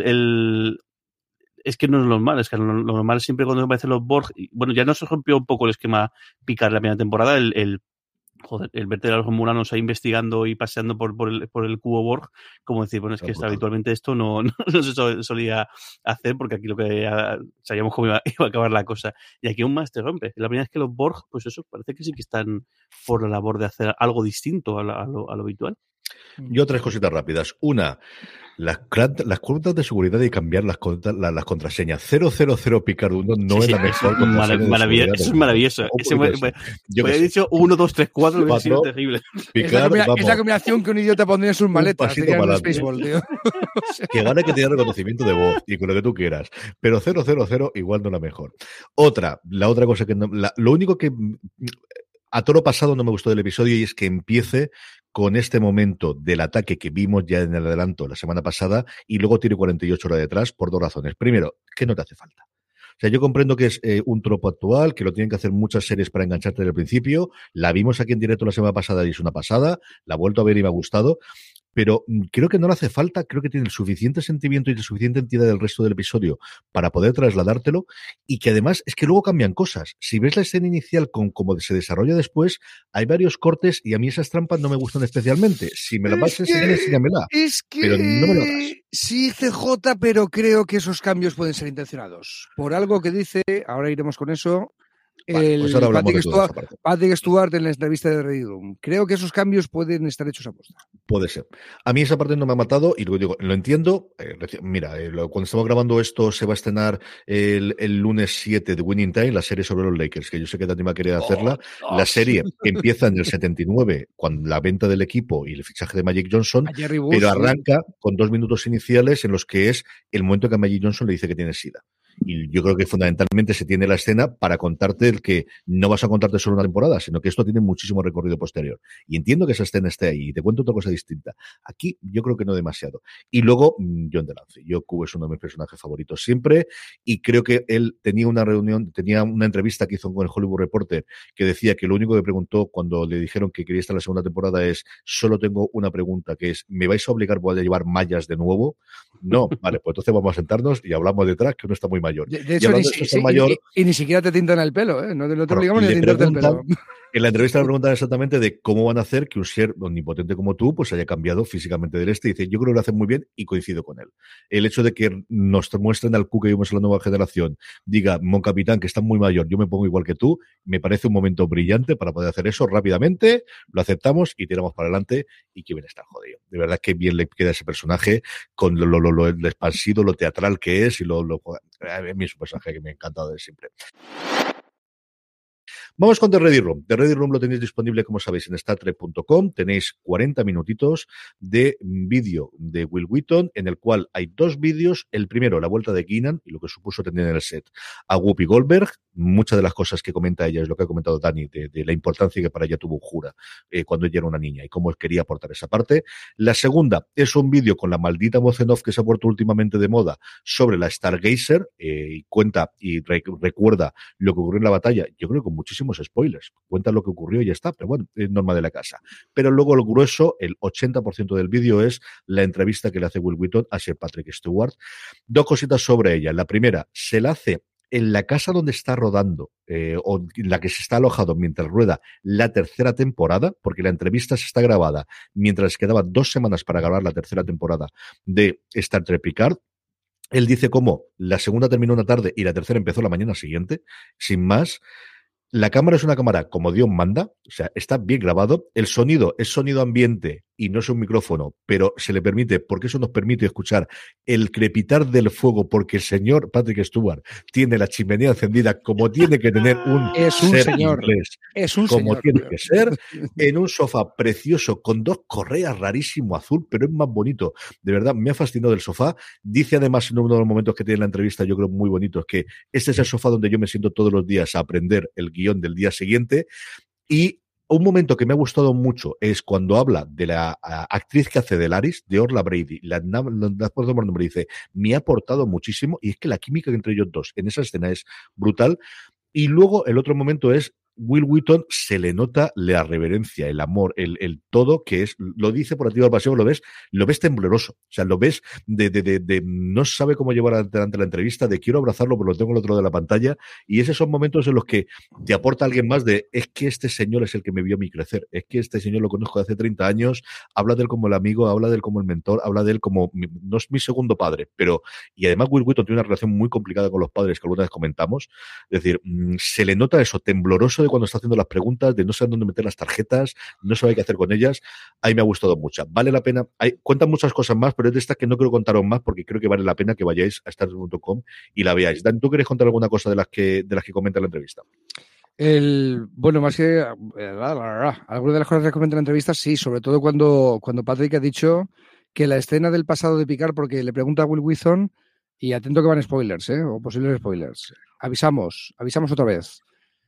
[SPEAKER 3] es que no es lo normal, es que lo normal es siempre cuando aparecen los Borg, bueno, ya no se rompió un poco el esquema Picard la primera temporada, el verte a los romulanos ahí investigando y paseando por el cubo Borg, como decir, bueno, es que habitualmente esto no se solía hacer porque aquí lo que sabíamos cómo iba a acabar la cosa. Y aquí aún más te rompe. La primera vez que los Borg, pues eso, parece que sí que están por la labor de hacer algo distinto a lo habitual.
[SPEAKER 2] Yo 3 cositas rápidas. Una, las cuentas de seguridad y cambiar las contraseñas. 000 Picard 1 no es la mejor contraseña.
[SPEAKER 3] Eso es maravilloso. Yo he dicho 1, 2, 3, 4, hubiera sido terrible.
[SPEAKER 4] Picard, es la combinación que un idiota pondría en sus maletas.
[SPEAKER 2] Baseball, tío. Que gane que tenga reconocimiento de voz y con lo que tú quieras. Pero 000 igual no es la mejor. La otra cosa que lo único que a toro pasado no me gustó del episodio y es que empiece con este momento del ataque que vimos ya en el adelanto la semana pasada y luego tiene 48 horas detrás por 2 razones. Primero, que no te hace falta. O sea, yo comprendo que es un tropo actual, que lo tienen que hacer muchas series para engancharte desde el principio. La vimos aquí en directo la semana pasada y es una pasada. La he vuelto a ver y me ha gustado. Pero creo que no le hace falta, creo que tiene el suficiente sentimiento y la suficiente entidad del resto del episodio para poder trasladártelo y que además es que luego cambian cosas. Si ves la escena inicial con cómo se desarrolla después, hay varios cortes y a mí esas trampas no me gustan especialmente. Si me las vas a enseñar, enséñamela.
[SPEAKER 4] Es que
[SPEAKER 2] pero no me lo hagas.
[SPEAKER 4] Sí, CJ, pero creo que esos cambios pueden ser intencionados. Por algo que dice, ahora iremos con eso,
[SPEAKER 2] pues ahora
[SPEAKER 4] Patrick Stewart en la entrevista de Ready Room. Creo que esos cambios pueden estar hechos a posta.
[SPEAKER 2] Puede ser. A mí esa parte no me ha matado y luego digo, lo entiendo. Mira, cuando estamos grabando esto se va a estrenar el lunes 7 de Winning Time, la serie sobre los Lakers, que yo sé que Dani va a querer hacerla. La serie que empieza en el 79 con la venta del equipo y el fichaje de Magic Johnson, pero arranca con 2 minutos iniciales en los que es el momento que a Magic Johnson le dice que tiene SIDA. Y yo creo que fundamentalmente se tiene la escena para contarte el que no vas a contarte solo una temporada, sino que esto tiene muchísimo recorrido posterior. Y entiendo que esa escena esté ahí y te cuento otra cosa distinta. Aquí yo creo que no demasiado. Y luego, John Delancey. Q es uno de mis personajes favoritos siempre y creo que él tenía una entrevista que hizo con el Hollywood Reporter que decía que lo único que preguntó cuando le dijeron que quería estar en la segunda temporada es: solo tengo una pregunta, que es: ¿me vais a obligar a llevar mallas de nuevo? No, vale, pues entonces vamos a sentarnos y hablamos detrás, que uno está muy mayor.
[SPEAKER 4] De hecho, ni siquiera te tintan el pelo, ¿eh? No te obligamos ni a tintarte el pelo.
[SPEAKER 2] En la entrevista le preguntan exactamente de cómo van a hacer que un ser omnipotente como tú pues haya cambiado físicamente del este. Y dice, yo creo que lo hacen muy bien y coincido con él. El hecho de que nos muestren al Q que vimos en la nueva generación, diga, Mon Capitán, que está muy mayor, yo me pongo igual que tú, me parece un momento brillante para poder hacer eso rápidamente, lo aceptamos y tiramos para adelante y que bien está jodido. De verdad que bien le queda ese personaje con lo expansivo, lo teatral que es y a mí es un personaje que me ha encantado de siempre. Vamos con The Ready Room. The Ready Room lo tenéis disponible, como sabéis, en StarTrek.com. Tenéis 40 minutitos de vídeo de Will Wheaton, en el cual hay 2 vídeos. El primero, la vuelta de Guinan y lo que supuso tener en el set a Whoopi Goldberg, muchas de las cosas que comenta ella es lo que ha comentado Dani, de la importancia que para ella tuvo Uhura cuando ella era una niña y cómo quería aportar esa parte. La segunda es un vídeo con la maldita voz en off que se ha puesto últimamente de moda sobre la Stargazer, y cuenta y recuerda lo que ocurrió en la batalla, yo creo que con muchísimos spoilers, cuenta lo que ocurrió y ya está, pero bueno, es norma de la casa. Pero luego el grueso, el 80% del vídeo es la entrevista que le hace Will Wheaton a Sir Patrick Stewart. Dos cositas sobre ella. La primera, se la hace en la casa donde está rodando, o en la que se está alojado mientras rueda la tercera temporada, porque la entrevista se está grabada mientras quedaban 2 semanas para grabar la tercera temporada de Star Trek Picard. Él dice cómo la segunda terminó una tarde y la tercera empezó la mañana siguiente, sin más. La cámara es una cámara como Dios manda, o sea, está bien grabado. El sonido es sonido ambiente y no es un micrófono, pero se le permite, porque eso nos permite escuchar el crepitar del fuego, porque el señor Patrick Stewart tiene la chimenea encendida como tiene que tener un ser
[SPEAKER 4] señor
[SPEAKER 2] inglés,
[SPEAKER 4] es un
[SPEAKER 2] como
[SPEAKER 4] señor,
[SPEAKER 2] tiene que ser, en un sofá precioso con 2 correas rarísimo azul, pero es más bonito. De verdad, me ha fascinado el sofá. Dice además en uno de los momentos que tiene la entrevista, yo creo muy bonitos, que este es el sofá donde yo me siento todos los días a aprender el guión del día siguiente. Y un momento que me ha gustado mucho es cuando habla de la actriz que hace de Laris, de Orla Brady. La nombre dice, me ha aportado muchísimo, y es que la química entre ellos dos en esa escena es brutal. Y luego el otro momento es Will Wheaton, se le nota la reverencia, el amor, el todo, que es, lo dice por activa o pasiva, lo ves tembloroso, o sea, lo ves de no sabe cómo llevar adelante la entrevista, de quiero abrazarlo, pero lo tengo al otro lado de la pantalla, y esos son momentos en los que te aporta alguien más es que este señor es el que me vio a mí crecer, es que este señor lo conozco de hace 30 años, habla de él como el amigo, habla de él como el mentor, habla de él como, no es mi segundo padre, pero, y además Will Wheaton tiene una relación muy complicada con los padres que alguna vez comentamos, es decir, se le nota eso tembloroso de cuando está haciendo las preguntas, de no saber dónde meter las tarjetas, no sabe qué hacer con ellas. A mí me ha gustado mucho. Vale la pena. Cuentan muchas cosas más, pero es de estas que no quiero contaros más porque creo que vale la pena que vayáis a StarTrek.com y la veáis. Dan, ¿tú quieres contar alguna cosa de las que comenta la entrevista?
[SPEAKER 4] Bueno, más que algunas de las cosas que comenta en la entrevista, sí, sobre todo cuando Patrick ha dicho que la escena del pasado de Picard, porque le pregunta a Will Wheaton, y atento que van spoilers, o posibles spoilers. Avisamos otra vez.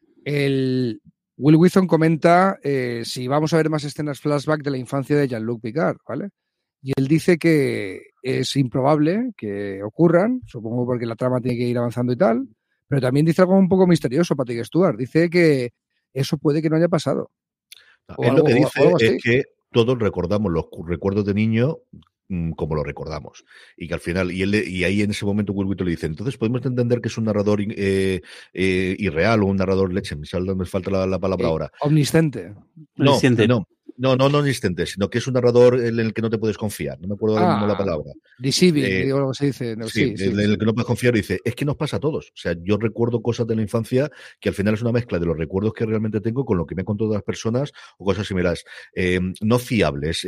[SPEAKER 4] El Will Wheaton comenta si vamos a ver más escenas flashback de la infancia de Jean-Luc Picard, ¿vale? Y él dice que es improbable que ocurran, supongo porque la trama tiene que ir avanzando y tal, pero también dice algo un poco misterioso, Patrick Stewart. Dice que eso puede que no haya pasado.
[SPEAKER 2] Él lo que dice es que todos recordamos los recuerdos de niño como lo recordamos. Y que al final, y ahí en ese momento Will Wheaton le dice, entonces podemos entender que es un narrador irreal o un narrador leche, me falta la palabra ahora.
[SPEAKER 4] Omnisciente.
[SPEAKER 2] No omnisciente, sino que es un narrador en el que no te puedes confiar. No me acuerdo ahora mismo la palabra.
[SPEAKER 4] Deceiving, digo lo que se dice. No,
[SPEAKER 2] sí, en el que no puedes confiar, dice, es que nos pasa a todos. O sea, yo recuerdo cosas de la infancia que al final es una mezcla de los recuerdos que realmente tengo con lo que me han contado las personas o cosas similares. No fiables,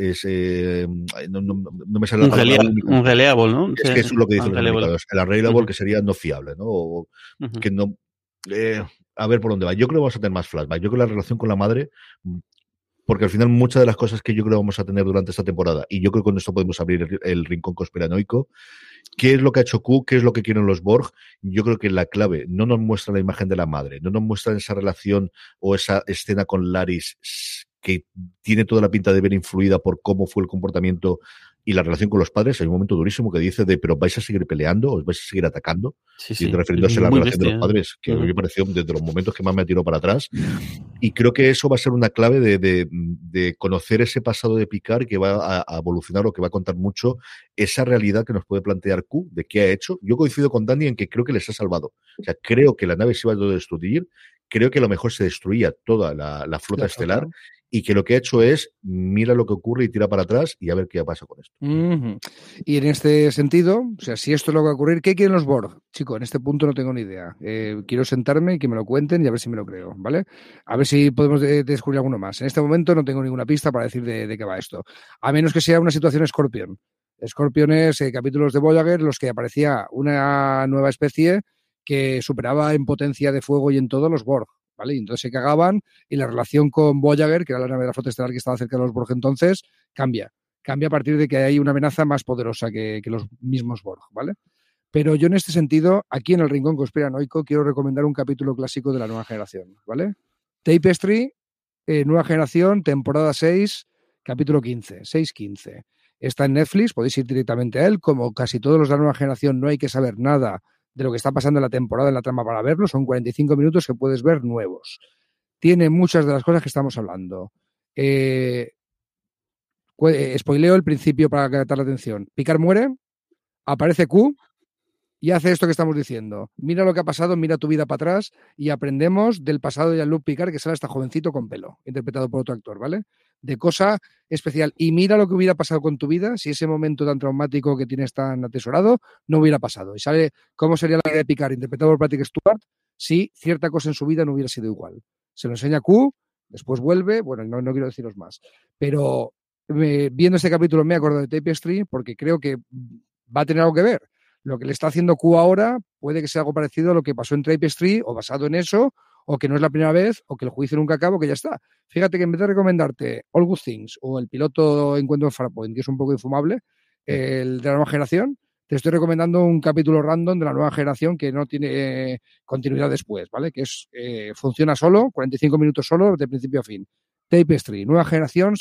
[SPEAKER 2] no me sale la palabra.
[SPEAKER 3] Un reliable, ¿no?
[SPEAKER 2] Es que es lo que dice el unreliable, que sería no fiable, ¿no? O que no... a ver por dónde va. Yo creo que vamos a tener más flashback. Yo creo que la relación con la madre... Porque al final muchas de las cosas que yo creo vamos a tener durante esta temporada, y yo creo que con esto podemos abrir el rincón conspiranoico, ¿qué es lo que ha hecho Q? ¿Qué es lo que quieren los Borg? Yo creo que la clave no nos muestra la imagen de la madre, no nos muestra esa relación o esa escena con Laris que tiene toda la pinta de ver influida por cómo fue el comportamiento y la relación con los padres. Hay un momento durísimo que dice pero ¿vais a seguir peleando? ¿Os vais a seguir atacando?
[SPEAKER 3] Sí.
[SPEAKER 2] Y refiriéndose a la relación de los padres, que a mí me pareció desde los momentos que más me tiró para atrás. Y creo que eso va a ser una clave de conocer ese pasado de Picard que va a evolucionar o que va a contar mucho esa realidad que nos puede plantear Q, de qué ha hecho. Yo coincido con Dani en que creo que les ha salvado. O sea, creo que la nave se iba a destruir, creo que a lo mejor se destruía toda la flota estelar, y que lo que ha hecho es mira lo que ocurre y tira para atrás y a ver qué pasa con esto.
[SPEAKER 4] Y en este sentido, o sea, si esto es lo que va a ocurrir, ¿qué quieren los Borg? Chico, en este punto no tengo ni idea. Quiero sentarme y que me lo cuenten y a ver si me lo creo, ¿vale? A ver si podemos descubrir alguno más. En este momento no tengo ninguna pista para decir de qué va esto. A menos que sea una situación Scorpion. Scorpion es capítulos de Voyager en los que aparecía una nueva especie que superaba en potencia de fuego y en todo los Borg, ¿vale? Y entonces se cagaban y la relación con Voyager, que era la nave de la flota estelar que estaba cerca de los Borg entonces, cambia a partir de que hay una amenaza más poderosa que los mismos Borg, ¿vale? Pero yo en este sentido, aquí en el Rincón Conspiranoico, quiero recomendar un capítulo clásico de la nueva generación, ¿vale? Tapestry, nueva generación, temporada 6, capítulo 15, 6-15. Está en Netflix, podéis ir directamente a él. Como casi todos los de la nueva generación, no hay que saber nada de lo que está pasando en la temporada, en la trama para verlo. Son 45 minutos que puedes ver nuevos. Tiene muchas de las cosas que estamos hablando. Spoileo el principio para captar la atención. Picard muere, aparece Q y hace esto que estamos diciendo. Mira lo que ha pasado, mira tu vida para atrás y aprendemos del pasado de Jean-Luc Picard, que sale hasta jovencito con pelo, interpretado por otro actor, ¿vale? De cosa especial. Y mira lo que hubiera pasado con tu vida si ese momento tan traumático que tienes tan atesorado no hubiera pasado. Y sale cómo sería la vida de Picard, interpretado por Patrick Stewart, si cierta cosa en su vida no hubiera sido igual. Se lo enseña Q, después vuelve, bueno, no quiero deciros más. Pero viendo este capítulo me acuerdo de Tapestry porque creo que va a tener algo que ver. Lo que le está haciendo Q ahora puede que sea algo parecido a lo que pasó en Tapestry o basado en eso, o que no es la primera vez, o que el juicio nunca acaba, o que ya está. Fíjate que en vez de recomendarte All Good Things o el piloto Encuentro en Farpoint, que es un poco infumable, el de la nueva generación, te estoy recomendando un capítulo random de la nueva generación que no tiene continuidad después, ¿vale? Que es funciona solo, 45 minutos solo, de principio a fin. Tapestry, nueva generación,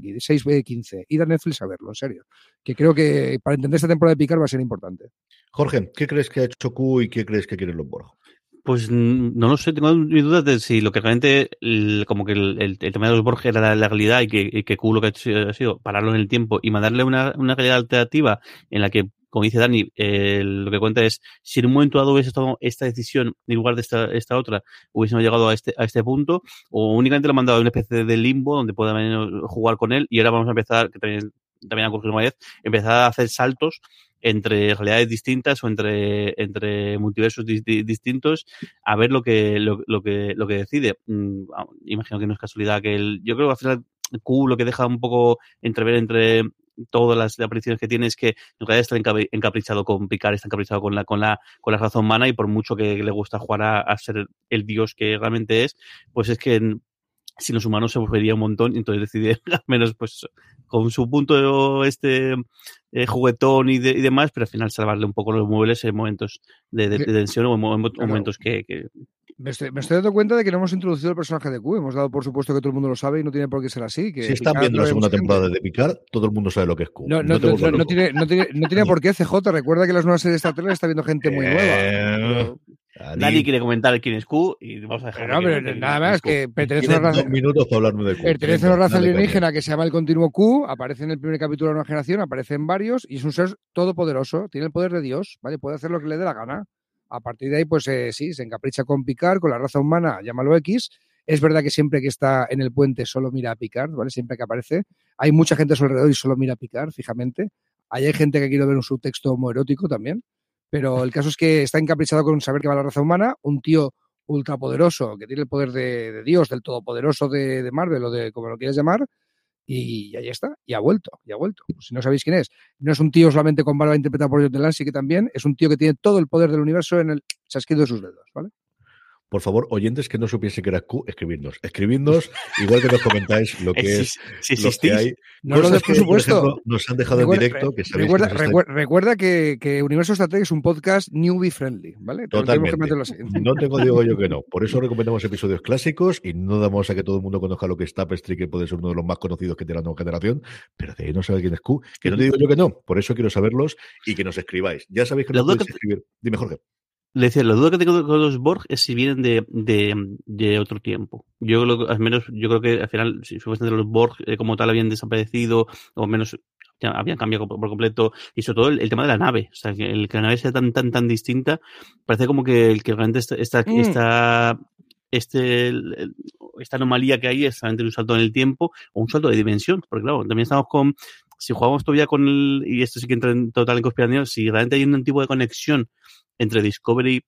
[SPEAKER 4] 6,15. Id a Netflix a verlo, en serio. Que creo que para entender esta temporada de Picard va a ser importante.
[SPEAKER 2] Jorge, ¿qué crees que ha hecho Q y qué crees que quieren los Borg?
[SPEAKER 3] Pues no lo sé, tengo mis dudas de si lo que realmente, como que el tema de los Borg era la legalidad y que Q lo que ha sido pararlo en el tiempo y mandarle una realidad alternativa en la que, como dice Dani, lo que cuenta es si en un momento dado hubiese tomado esta decisión en lugar de esta otra, hubiésemos llegado a este punto, o únicamente lo han mandado a una especie de limbo donde puedan jugar con él y ahora vamos a empezar, que también ha ocurrido una vez, empezar a hacer saltos entre realidades distintas o entre multiversos distintos a ver lo que decide. Imagino que no es casualidad que yo creo que al final Q lo que deja un poco entrever entre todas las apariciones que tiene es que en realidad está encaprichado con Picard, está encaprichado con la razón humana y por mucho que le gusta jugar a ser el dios que realmente es, pues es que si los humanos se volvería un montón, entonces decide al menos pues con su punto juguetón y demás, pero al final salvarle un poco los muebles en momentos de tensión o en momentos que...
[SPEAKER 4] Me estoy dando cuenta de que no hemos introducido el personaje de Q. Hemos dado por supuesto que todo el mundo lo sabe y no tiene por qué ser así. Que
[SPEAKER 2] si están viendo la segunda temporada de Picard, todo el mundo sabe lo que es Q.
[SPEAKER 4] No tiene por qué CJ. Recuerda que las nuevas series de Star Trek está viendo gente muy nueva.
[SPEAKER 3] Nadie quiere comentar quién es Q y vamos a dejar.
[SPEAKER 4] No, pero nada más que pertenece a una raza.
[SPEAKER 2] 2 minutos para hablarme de Q.
[SPEAKER 4] Pertenece a una raza alienígena que se llama el Continuo Q. Aparece en el primer capítulo de la nueva generación, aparece en varios y es un ser todopoderoso. Tiene el poder de Dios, ¿vale? Puede hacer lo que le dé la gana. A partir de ahí, pues sí, se encapricha con Picard, con la raza humana, llámalo X. Es verdad que siempre que está en el puente solo mira a Picard, ¿vale? Siempre que aparece. Hay mucha gente a su alrededor y solo mira a Picard, fijamente. Ahí hay gente que quiere ver un subtexto homoerótico también. Pero el caso es que está encaprichado con saber que va la raza humana, un tío ultrapoderoso que tiene el poder de Dios, del todopoderoso de Marvel o de como lo quieras llamar, y ahí está, y ha vuelto. Pues si no sabéis quién es, no es un tío solamente con barba interpretado por John Delancey, que también es un tío que tiene todo el poder del universo en el chasquido de sus dedos, ¿vale?
[SPEAKER 2] Por favor, oyentes que no supiese que era Q, escribidnos, igual que nos comentáis lo que es lo que hay.
[SPEAKER 4] No lo des por supuesto.
[SPEAKER 2] Ejemplo, nos han dejado en directo. Que
[SPEAKER 4] recuerda que Universo Star Trek es un podcast newbie friendly, ¿vale?
[SPEAKER 2] Totalmente. No digo yo que no. Por eso recomendamos episodios clásicos y no damos a que todo el mundo conozca lo que es Tapestry, que puede ser uno de los más conocidos que tiene la nueva generación, pero de ahí no sabe quién es Q. Que no te digo yo que no. Por eso quiero saberlos y que nos escribáis. Ya sabéis que nos podéis escribir. Dime, Jorge.
[SPEAKER 3] Le decía, la duda que tengo con los Borg es si vienen de otro tiempo. Al menos yo creo que al final, si supuestamente los Borg como tal habían desaparecido, o al menos ya habían cambiado por completo, y sobre todo el tema de la nave. O sea, que la nave sea tan distinta, parece como que realmente esta anomalía que hay es solamente un salto en el tiempo o un salto de dimensión. Porque claro, también estamos si jugamos todavía y esto sí que entra total en conspiración, si realmente hay un tipo de conexión entre Discovery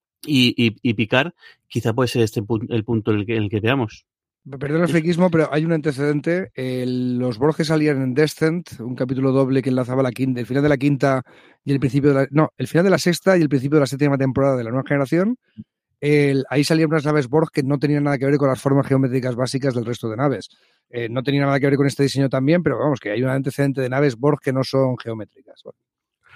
[SPEAKER 3] y Picard, quizá puede ser el punto en el que veamos.
[SPEAKER 4] Perdón el friquismo, pero hay un antecedente. Los Borg que salían en Descent, un capítulo doble que enlazaba el final de la quinta y el principio el final de la sexta y el principio de la séptima temporada de la nueva generación. Ahí salían unas naves Borg que no tenían nada que ver con las formas geométricas básicas del resto de naves. No tenía nada que ver con este diseño también, pero vamos, que hay un antecedente de naves Borg que no son geométricas. Bueno.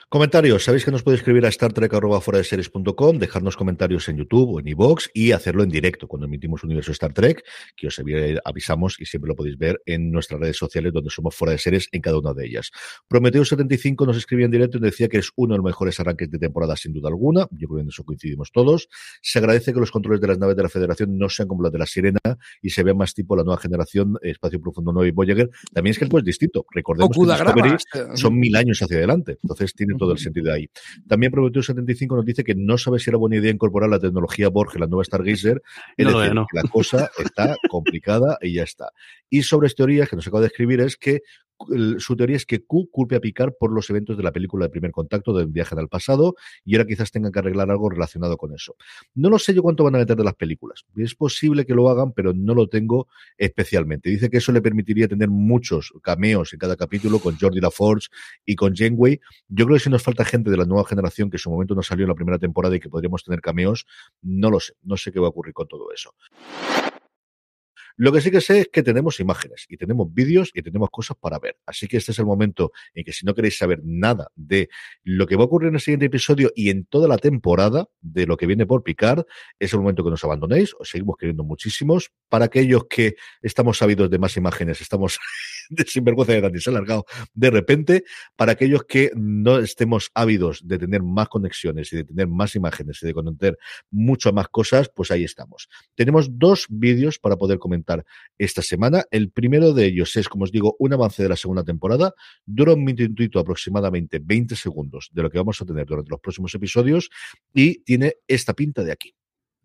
[SPEAKER 2] Comentarios, sabéis que nos podéis escribir a StarTrek@foradeseries.com, dejarnos comentarios en YouTube o en iVoox y hacerlo en directo cuando emitimos Universo Star Trek, que os avisamos y siempre lo podéis ver en nuestras redes sociales donde somos Fuera de Series en cada una de ellas. Prometeo75 nos escribía en directo y nos decía que es uno de los mejores arranques de temporada sin duda alguna, yo creo que en eso coincidimos todos. Se agradece que los controles de las naves de la Federación no sean como los de la Sirena y se vea más tipo la nueva generación, Espacio Profundo 9 y Voyager. También es que el es distinto, recordemos que Discovery son 1000 años hacia adelante, entonces tiene todo el sentido ahí. También Prometeo75 nos dice que no sabe si era buena idea incorporar la tecnología Borg en la nueva Stargazer, es decir, que la cosa está complicada y ya está. Y sobre teorías que nos acaba de escribir es que su teoría es que Q culpe a Picard por los eventos de la película de Primer Contacto, de un viaje al pasado, y ahora quizás tengan que arreglar algo relacionado con eso. No lo sé yo cuánto van a meter de las películas. Es posible que lo hagan, pero no lo tengo especialmente. Dice que eso le permitiría tener muchos cameos en cada capítulo con Geordi LaForge y con Janeway. Yo creo que si nos falta gente de la nueva generación que en su momento no salió en la primera temporada y que podríamos tener cameos, no lo sé. No sé qué va a ocurrir con todo eso. Lo que sí que sé es que tenemos imágenes y tenemos vídeos y tenemos cosas para ver. Así que este es el momento en que si no queréis saber nada de lo que va a ocurrir en el siguiente episodio y en toda la temporada de lo que viene por Picard, es el momento que nos abandonéis. Os seguimos queriendo muchísimos. Para aquellos que estamos sabidos de más imágenes, estamos de sinvergüenza de Dani se ha alargado de repente. Para aquellos que no estemos ávidos de tener más conexiones y de tener más imágenes y de conocer muchas más cosas, pues ahí estamos. Tenemos 2 vídeos para poder comentar esta semana. El primero de ellos es, como os digo, un avance de la segunda temporada. Dura un minutito, aproximadamente 20 segundos de lo que vamos a tener durante los próximos episodios y tiene esta pinta de aquí.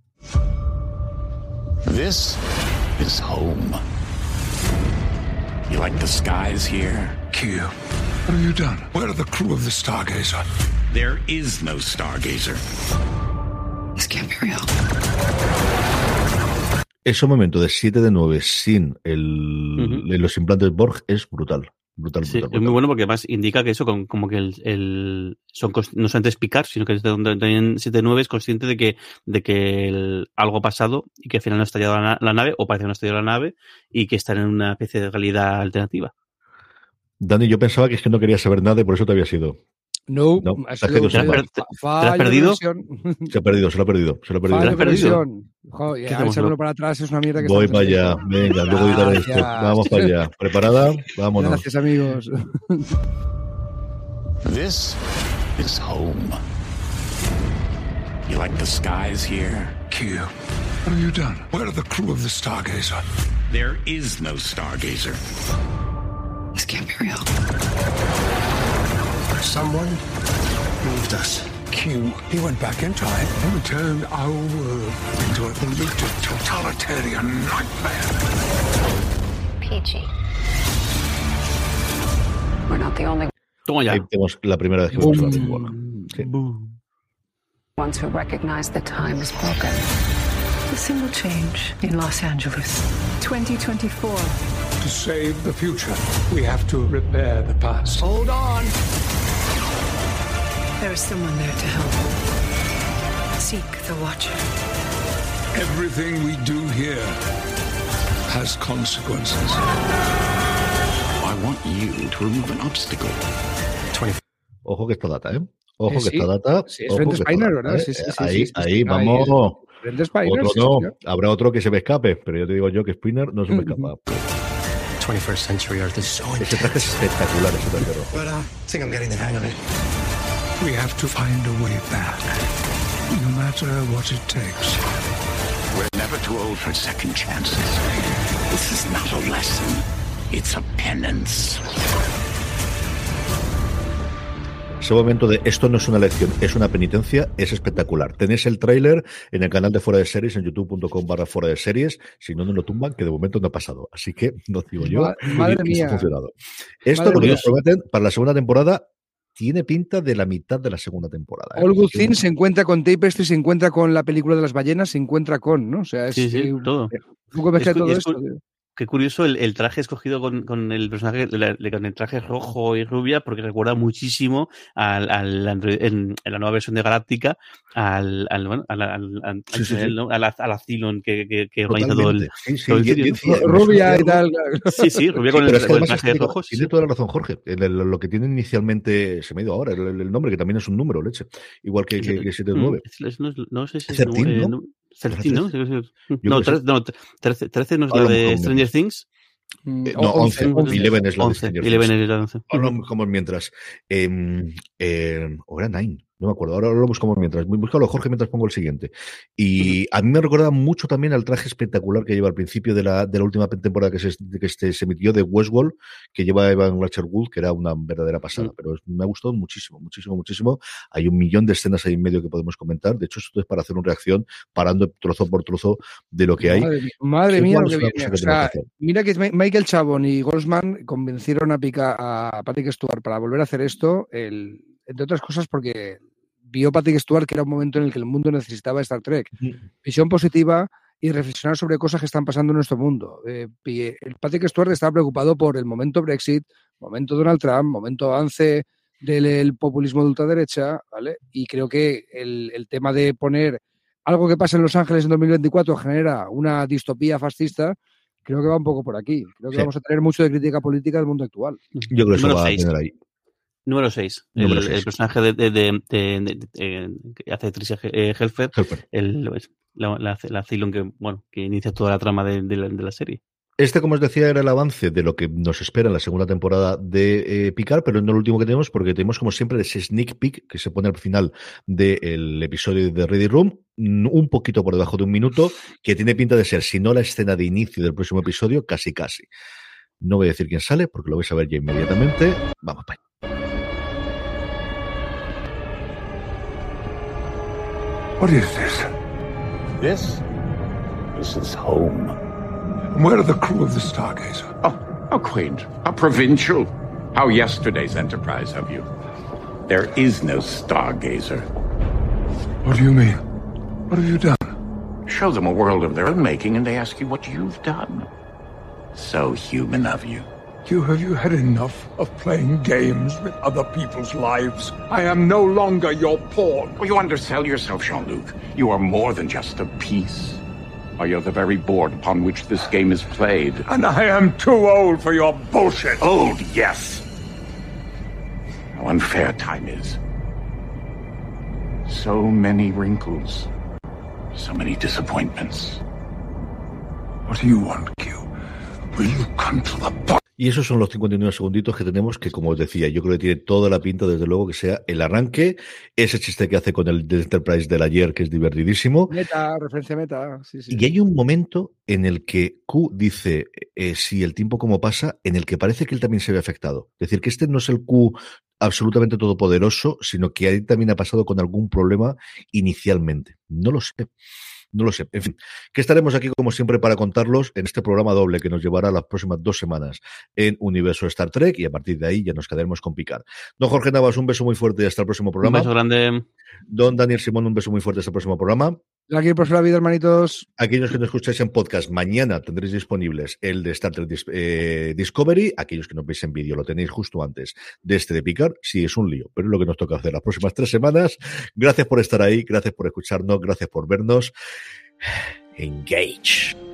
[SPEAKER 5] This is home. You like the skies here?
[SPEAKER 6] Q, what have you done? Where are the crew of the Stargazer?
[SPEAKER 5] There is no Stargazer.
[SPEAKER 6] This can't be real.
[SPEAKER 2] Ese momento de 7 de 9 sin los implantes Borg es brutal. Brutal.
[SPEAKER 3] Es muy bueno porque además indica que eso, como que no solamente es Picard, sino que también 7-9 es consciente de que algo ha pasado y que al final no ha estallado la nave, o parece que no ha estallado la nave, y que están en una especie de realidad alternativa.
[SPEAKER 2] Dani, yo pensaba que es que no querías saber nada y por eso te había sido.
[SPEAKER 4] No,
[SPEAKER 2] ¿te has
[SPEAKER 3] perdido?
[SPEAKER 2] Se lo ha perdido.
[SPEAKER 4] Joder, echámoslo para atrás, es una mierda que
[SPEAKER 2] voy para allá, venga, luego editaré esto. Vamos para allá. ¿Preparada? Vámonos.
[SPEAKER 4] Gracias, amigos.
[SPEAKER 5] This is home. You like the skies here?
[SPEAKER 6] Q, what have you done? Where are the crew of the Stargazer?
[SPEAKER 5] There is no Stargazer.
[SPEAKER 6] This can't be real. Someone moved us. Q, he went back in time and turned our world into a polluted, totalitarian nightmare.
[SPEAKER 7] PG. We're not the only
[SPEAKER 3] Toma ya.
[SPEAKER 2] Ahí tenemos la primera vez que vemos la película. Sí.
[SPEAKER 7] ones who recognize the time is broken.
[SPEAKER 8] A single change in Los Angeles. 2024.
[SPEAKER 6] To save the future, we have to repair the past.
[SPEAKER 8] Hold on. There is someone there to help. Seek the Watcher.
[SPEAKER 6] Everything we do here has consequences.
[SPEAKER 5] I want you to remove an obstacle.
[SPEAKER 2] Ojo que esta data, ¿eh? Ojo que esta data.
[SPEAKER 4] Sí, es Brent Spiner, ¿verdad? Sí,
[SPEAKER 2] ahí, vamos.
[SPEAKER 4] Brent Spiner.
[SPEAKER 2] Otro no. Habrá otro que se me escape, pero yo te digo yo que Spiner no se me escapa.
[SPEAKER 9] 21st century Earth is so
[SPEAKER 2] Ese traje es espectacular, ese traje rojo.
[SPEAKER 9] But I think I'm getting the hang of it.
[SPEAKER 6] We have to find a way back, no matter what it takes.
[SPEAKER 5] We're never too old for second chances. This is not a lesson. It's a penance.
[SPEAKER 2] Ese momento de esto no es una lección, es una penitencia, es espectacular. Tenéis el tráiler en el canal de Fuera de Series, en youtube.com/Fuera de Series. Si no, no lo tumban, que de momento no ha pasado. Así que no digo yo.
[SPEAKER 4] Madre mía.
[SPEAKER 2] Ha funcionado. Esto lo que nos prometen para la segunda temporada tiene pinta de la mitad de la segunda temporada.
[SPEAKER 4] All Good Things se encuentra con Tapestry, se encuentra con la película de las ballenas, se encuentra con, ¿no? O sea, es
[SPEAKER 3] sí, todo.
[SPEAKER 4] Un poco mezcla todo esto.
[SPEAKER 3] Qué curioso el traje escogido con el personaje, con el traje rojo y rubia, porque recuerda muchísimo en la nueva versión de Galáctica al Cylon que organiza todo el
[SPEAKER 4] rubia y tal.
[SPEAKER 3] Sí, rubia con el traje rojo.
[SPEAKER 2] Tiene toda la razón, Jorge. Lo que tiene inicialmente, se me ha ido ahora, el nombre, que también es un número, leche. Igual que 7-9.
[SPEAKER 3] No sé si es
[SPEAKER 2] 13, ¿no?
[SPEAKER 3] 13, ¿no? No, 13 no es la de Stranger Things.
[SPEAKER 2] No, 11. 11 es la de Stranger Things.
[SPEAKER 3] 11 es la de 11.
[SPEAKER 2] Ahora lo buscamos mientras. O era 9. No me acuerdo, ahora lo buscamos mientras. Búscalo, Jorge, mientras pongo el siguiente. Y a mí me recuerda mucho también al traje espectacular que lleva al principio de la última temporada que se emitió de Westworld, que lleva Evan Rachel Wood, que era una verdadera pasada. Pero me ha gustado muchísimo, muchísimo, muchísimo. Hay un millón de escenas ahí en medio que podemos comentar. De hecho, esto es para hacer una reacción, parando trozo por trozo de lo que hay.
[SPEAKER 4] Madre mía, lo que viene. O sea, mira que Michael Chabon y Goldsman convencieron a Patrick Stewart para volver a hacer esto, entre otras cosas porque vio Patrick Stewart que era un momento en el que el mundo necesitaba Star Trek. Visión positiva y reflexionar sobre cosas que están pasando en nuestro mundo. Patrick Stewart estaba preocupado por el momento Brexit, momento Donald Trump, momento avance del populismo de ultraderecha, ¿vale? Y creo que el tema de poner algo que pasa en Los Ángeles en 2024 genera una distopía fascista. Creo que va un poco por aquí. Creo que vamos a tener mucho de crítica política del mundo actual.
[SPEAKER 2] Yo creo que eso va a tener ahí.
[SPEAKER 3] Número 6. El personaje que hace Tricia Helfer. La Cylon que inicia toda la trama de la serie.
[SPEAKER 2] Como os decía, era el avance de lo que nos espera en la segunda temporada de Picard, pero no lo último que tenemos, porque tenemos, como siempre, ese sneak peek que se pone al final del episodio de Ready Room, un poquito por debajo de 1 minuto, que tiene pinta de ser, si no la escena de inicio del próximo episodio, casi. No voy a decir quién sale, porque lo vais a ver ya inmediatamente. Vamos para allá.
[SPEAKER 6] What is this?
[SPEAKER 5] This is home.
[SPEAKER 6] And where are the crew of the Stargazer?
[SPEAKER 5] Oh, how quaint. How provincial. How yesterday's Enterprise of you. There is no Stargazer.
[SPEAKER 6] What do you mean? What have you done?
[SPEAKER 5] Show them a world of their own making and they ask you what you've done. So human of you.
[SPEAKER 6] Have you had enough of playing games with other people's lives? I am no longer your pawn.
[SPEAKER 5] Well, you undersell yourself, Jean-Luc. You are more than just a piece. You're the very board upon which this game is played.
[SPEAKER 6] And I am too old for your bullshit.
[SPEAKER 5] Old, yes. How unfair time is. So many wrinkles. So many disappointments.
[SPEAKER 6] What do you want, Q? Will you come to the bottom?
[SPEAKER 2] Y esos son los 59 segunditos que tenemos, que como os decía, yo creo que tiene toda la pinta, desde luego, que sea el arranque, ese chiste que hace con el Enterprise del ayer, que es divertidísimo.
[SPEAKER 4] Referencia meta, sí.
[SPEAKER 2] Y hay un momento en el que Q dice, si el tiempo como pasa, en el que parece que él también se ve afectado. Es decir, que este no es el Q absolutamente todopoderoso, sino que él también ha pasado con algún problema inicialmente. No lo sé. En fin, que estaremos aquí como siempre para contarlos en este programa doble que nos llevará las próximas 2 semanas en Universo Star Trek, y a partir de ahí ya nos quedaremos con Picard. Don Jorge Navas, un beso muy fuerte y hasta el próximo programa.
[SPEAKER 3] Un beso grande.
[SPEAKER 2] Don Daniel Simón, un beso muy fuerte hasta el próximo programa.
[SPEAKER 4] Aquí por la vida, hermanitos.
[SPEAKER 2] Aquellos que nos escucháis en podcast, mañana tendréis disponibles el de Star Trek Discovery. Aquellos que nos veis en vídeo, lo tenéis justo antes de este de Picard. Sí, es un lío, pero es lo que nos toca hacer las próximas 3 semanas. Gracias por estar ahí, gracias por escucharnos, gracias por vernos. Engage.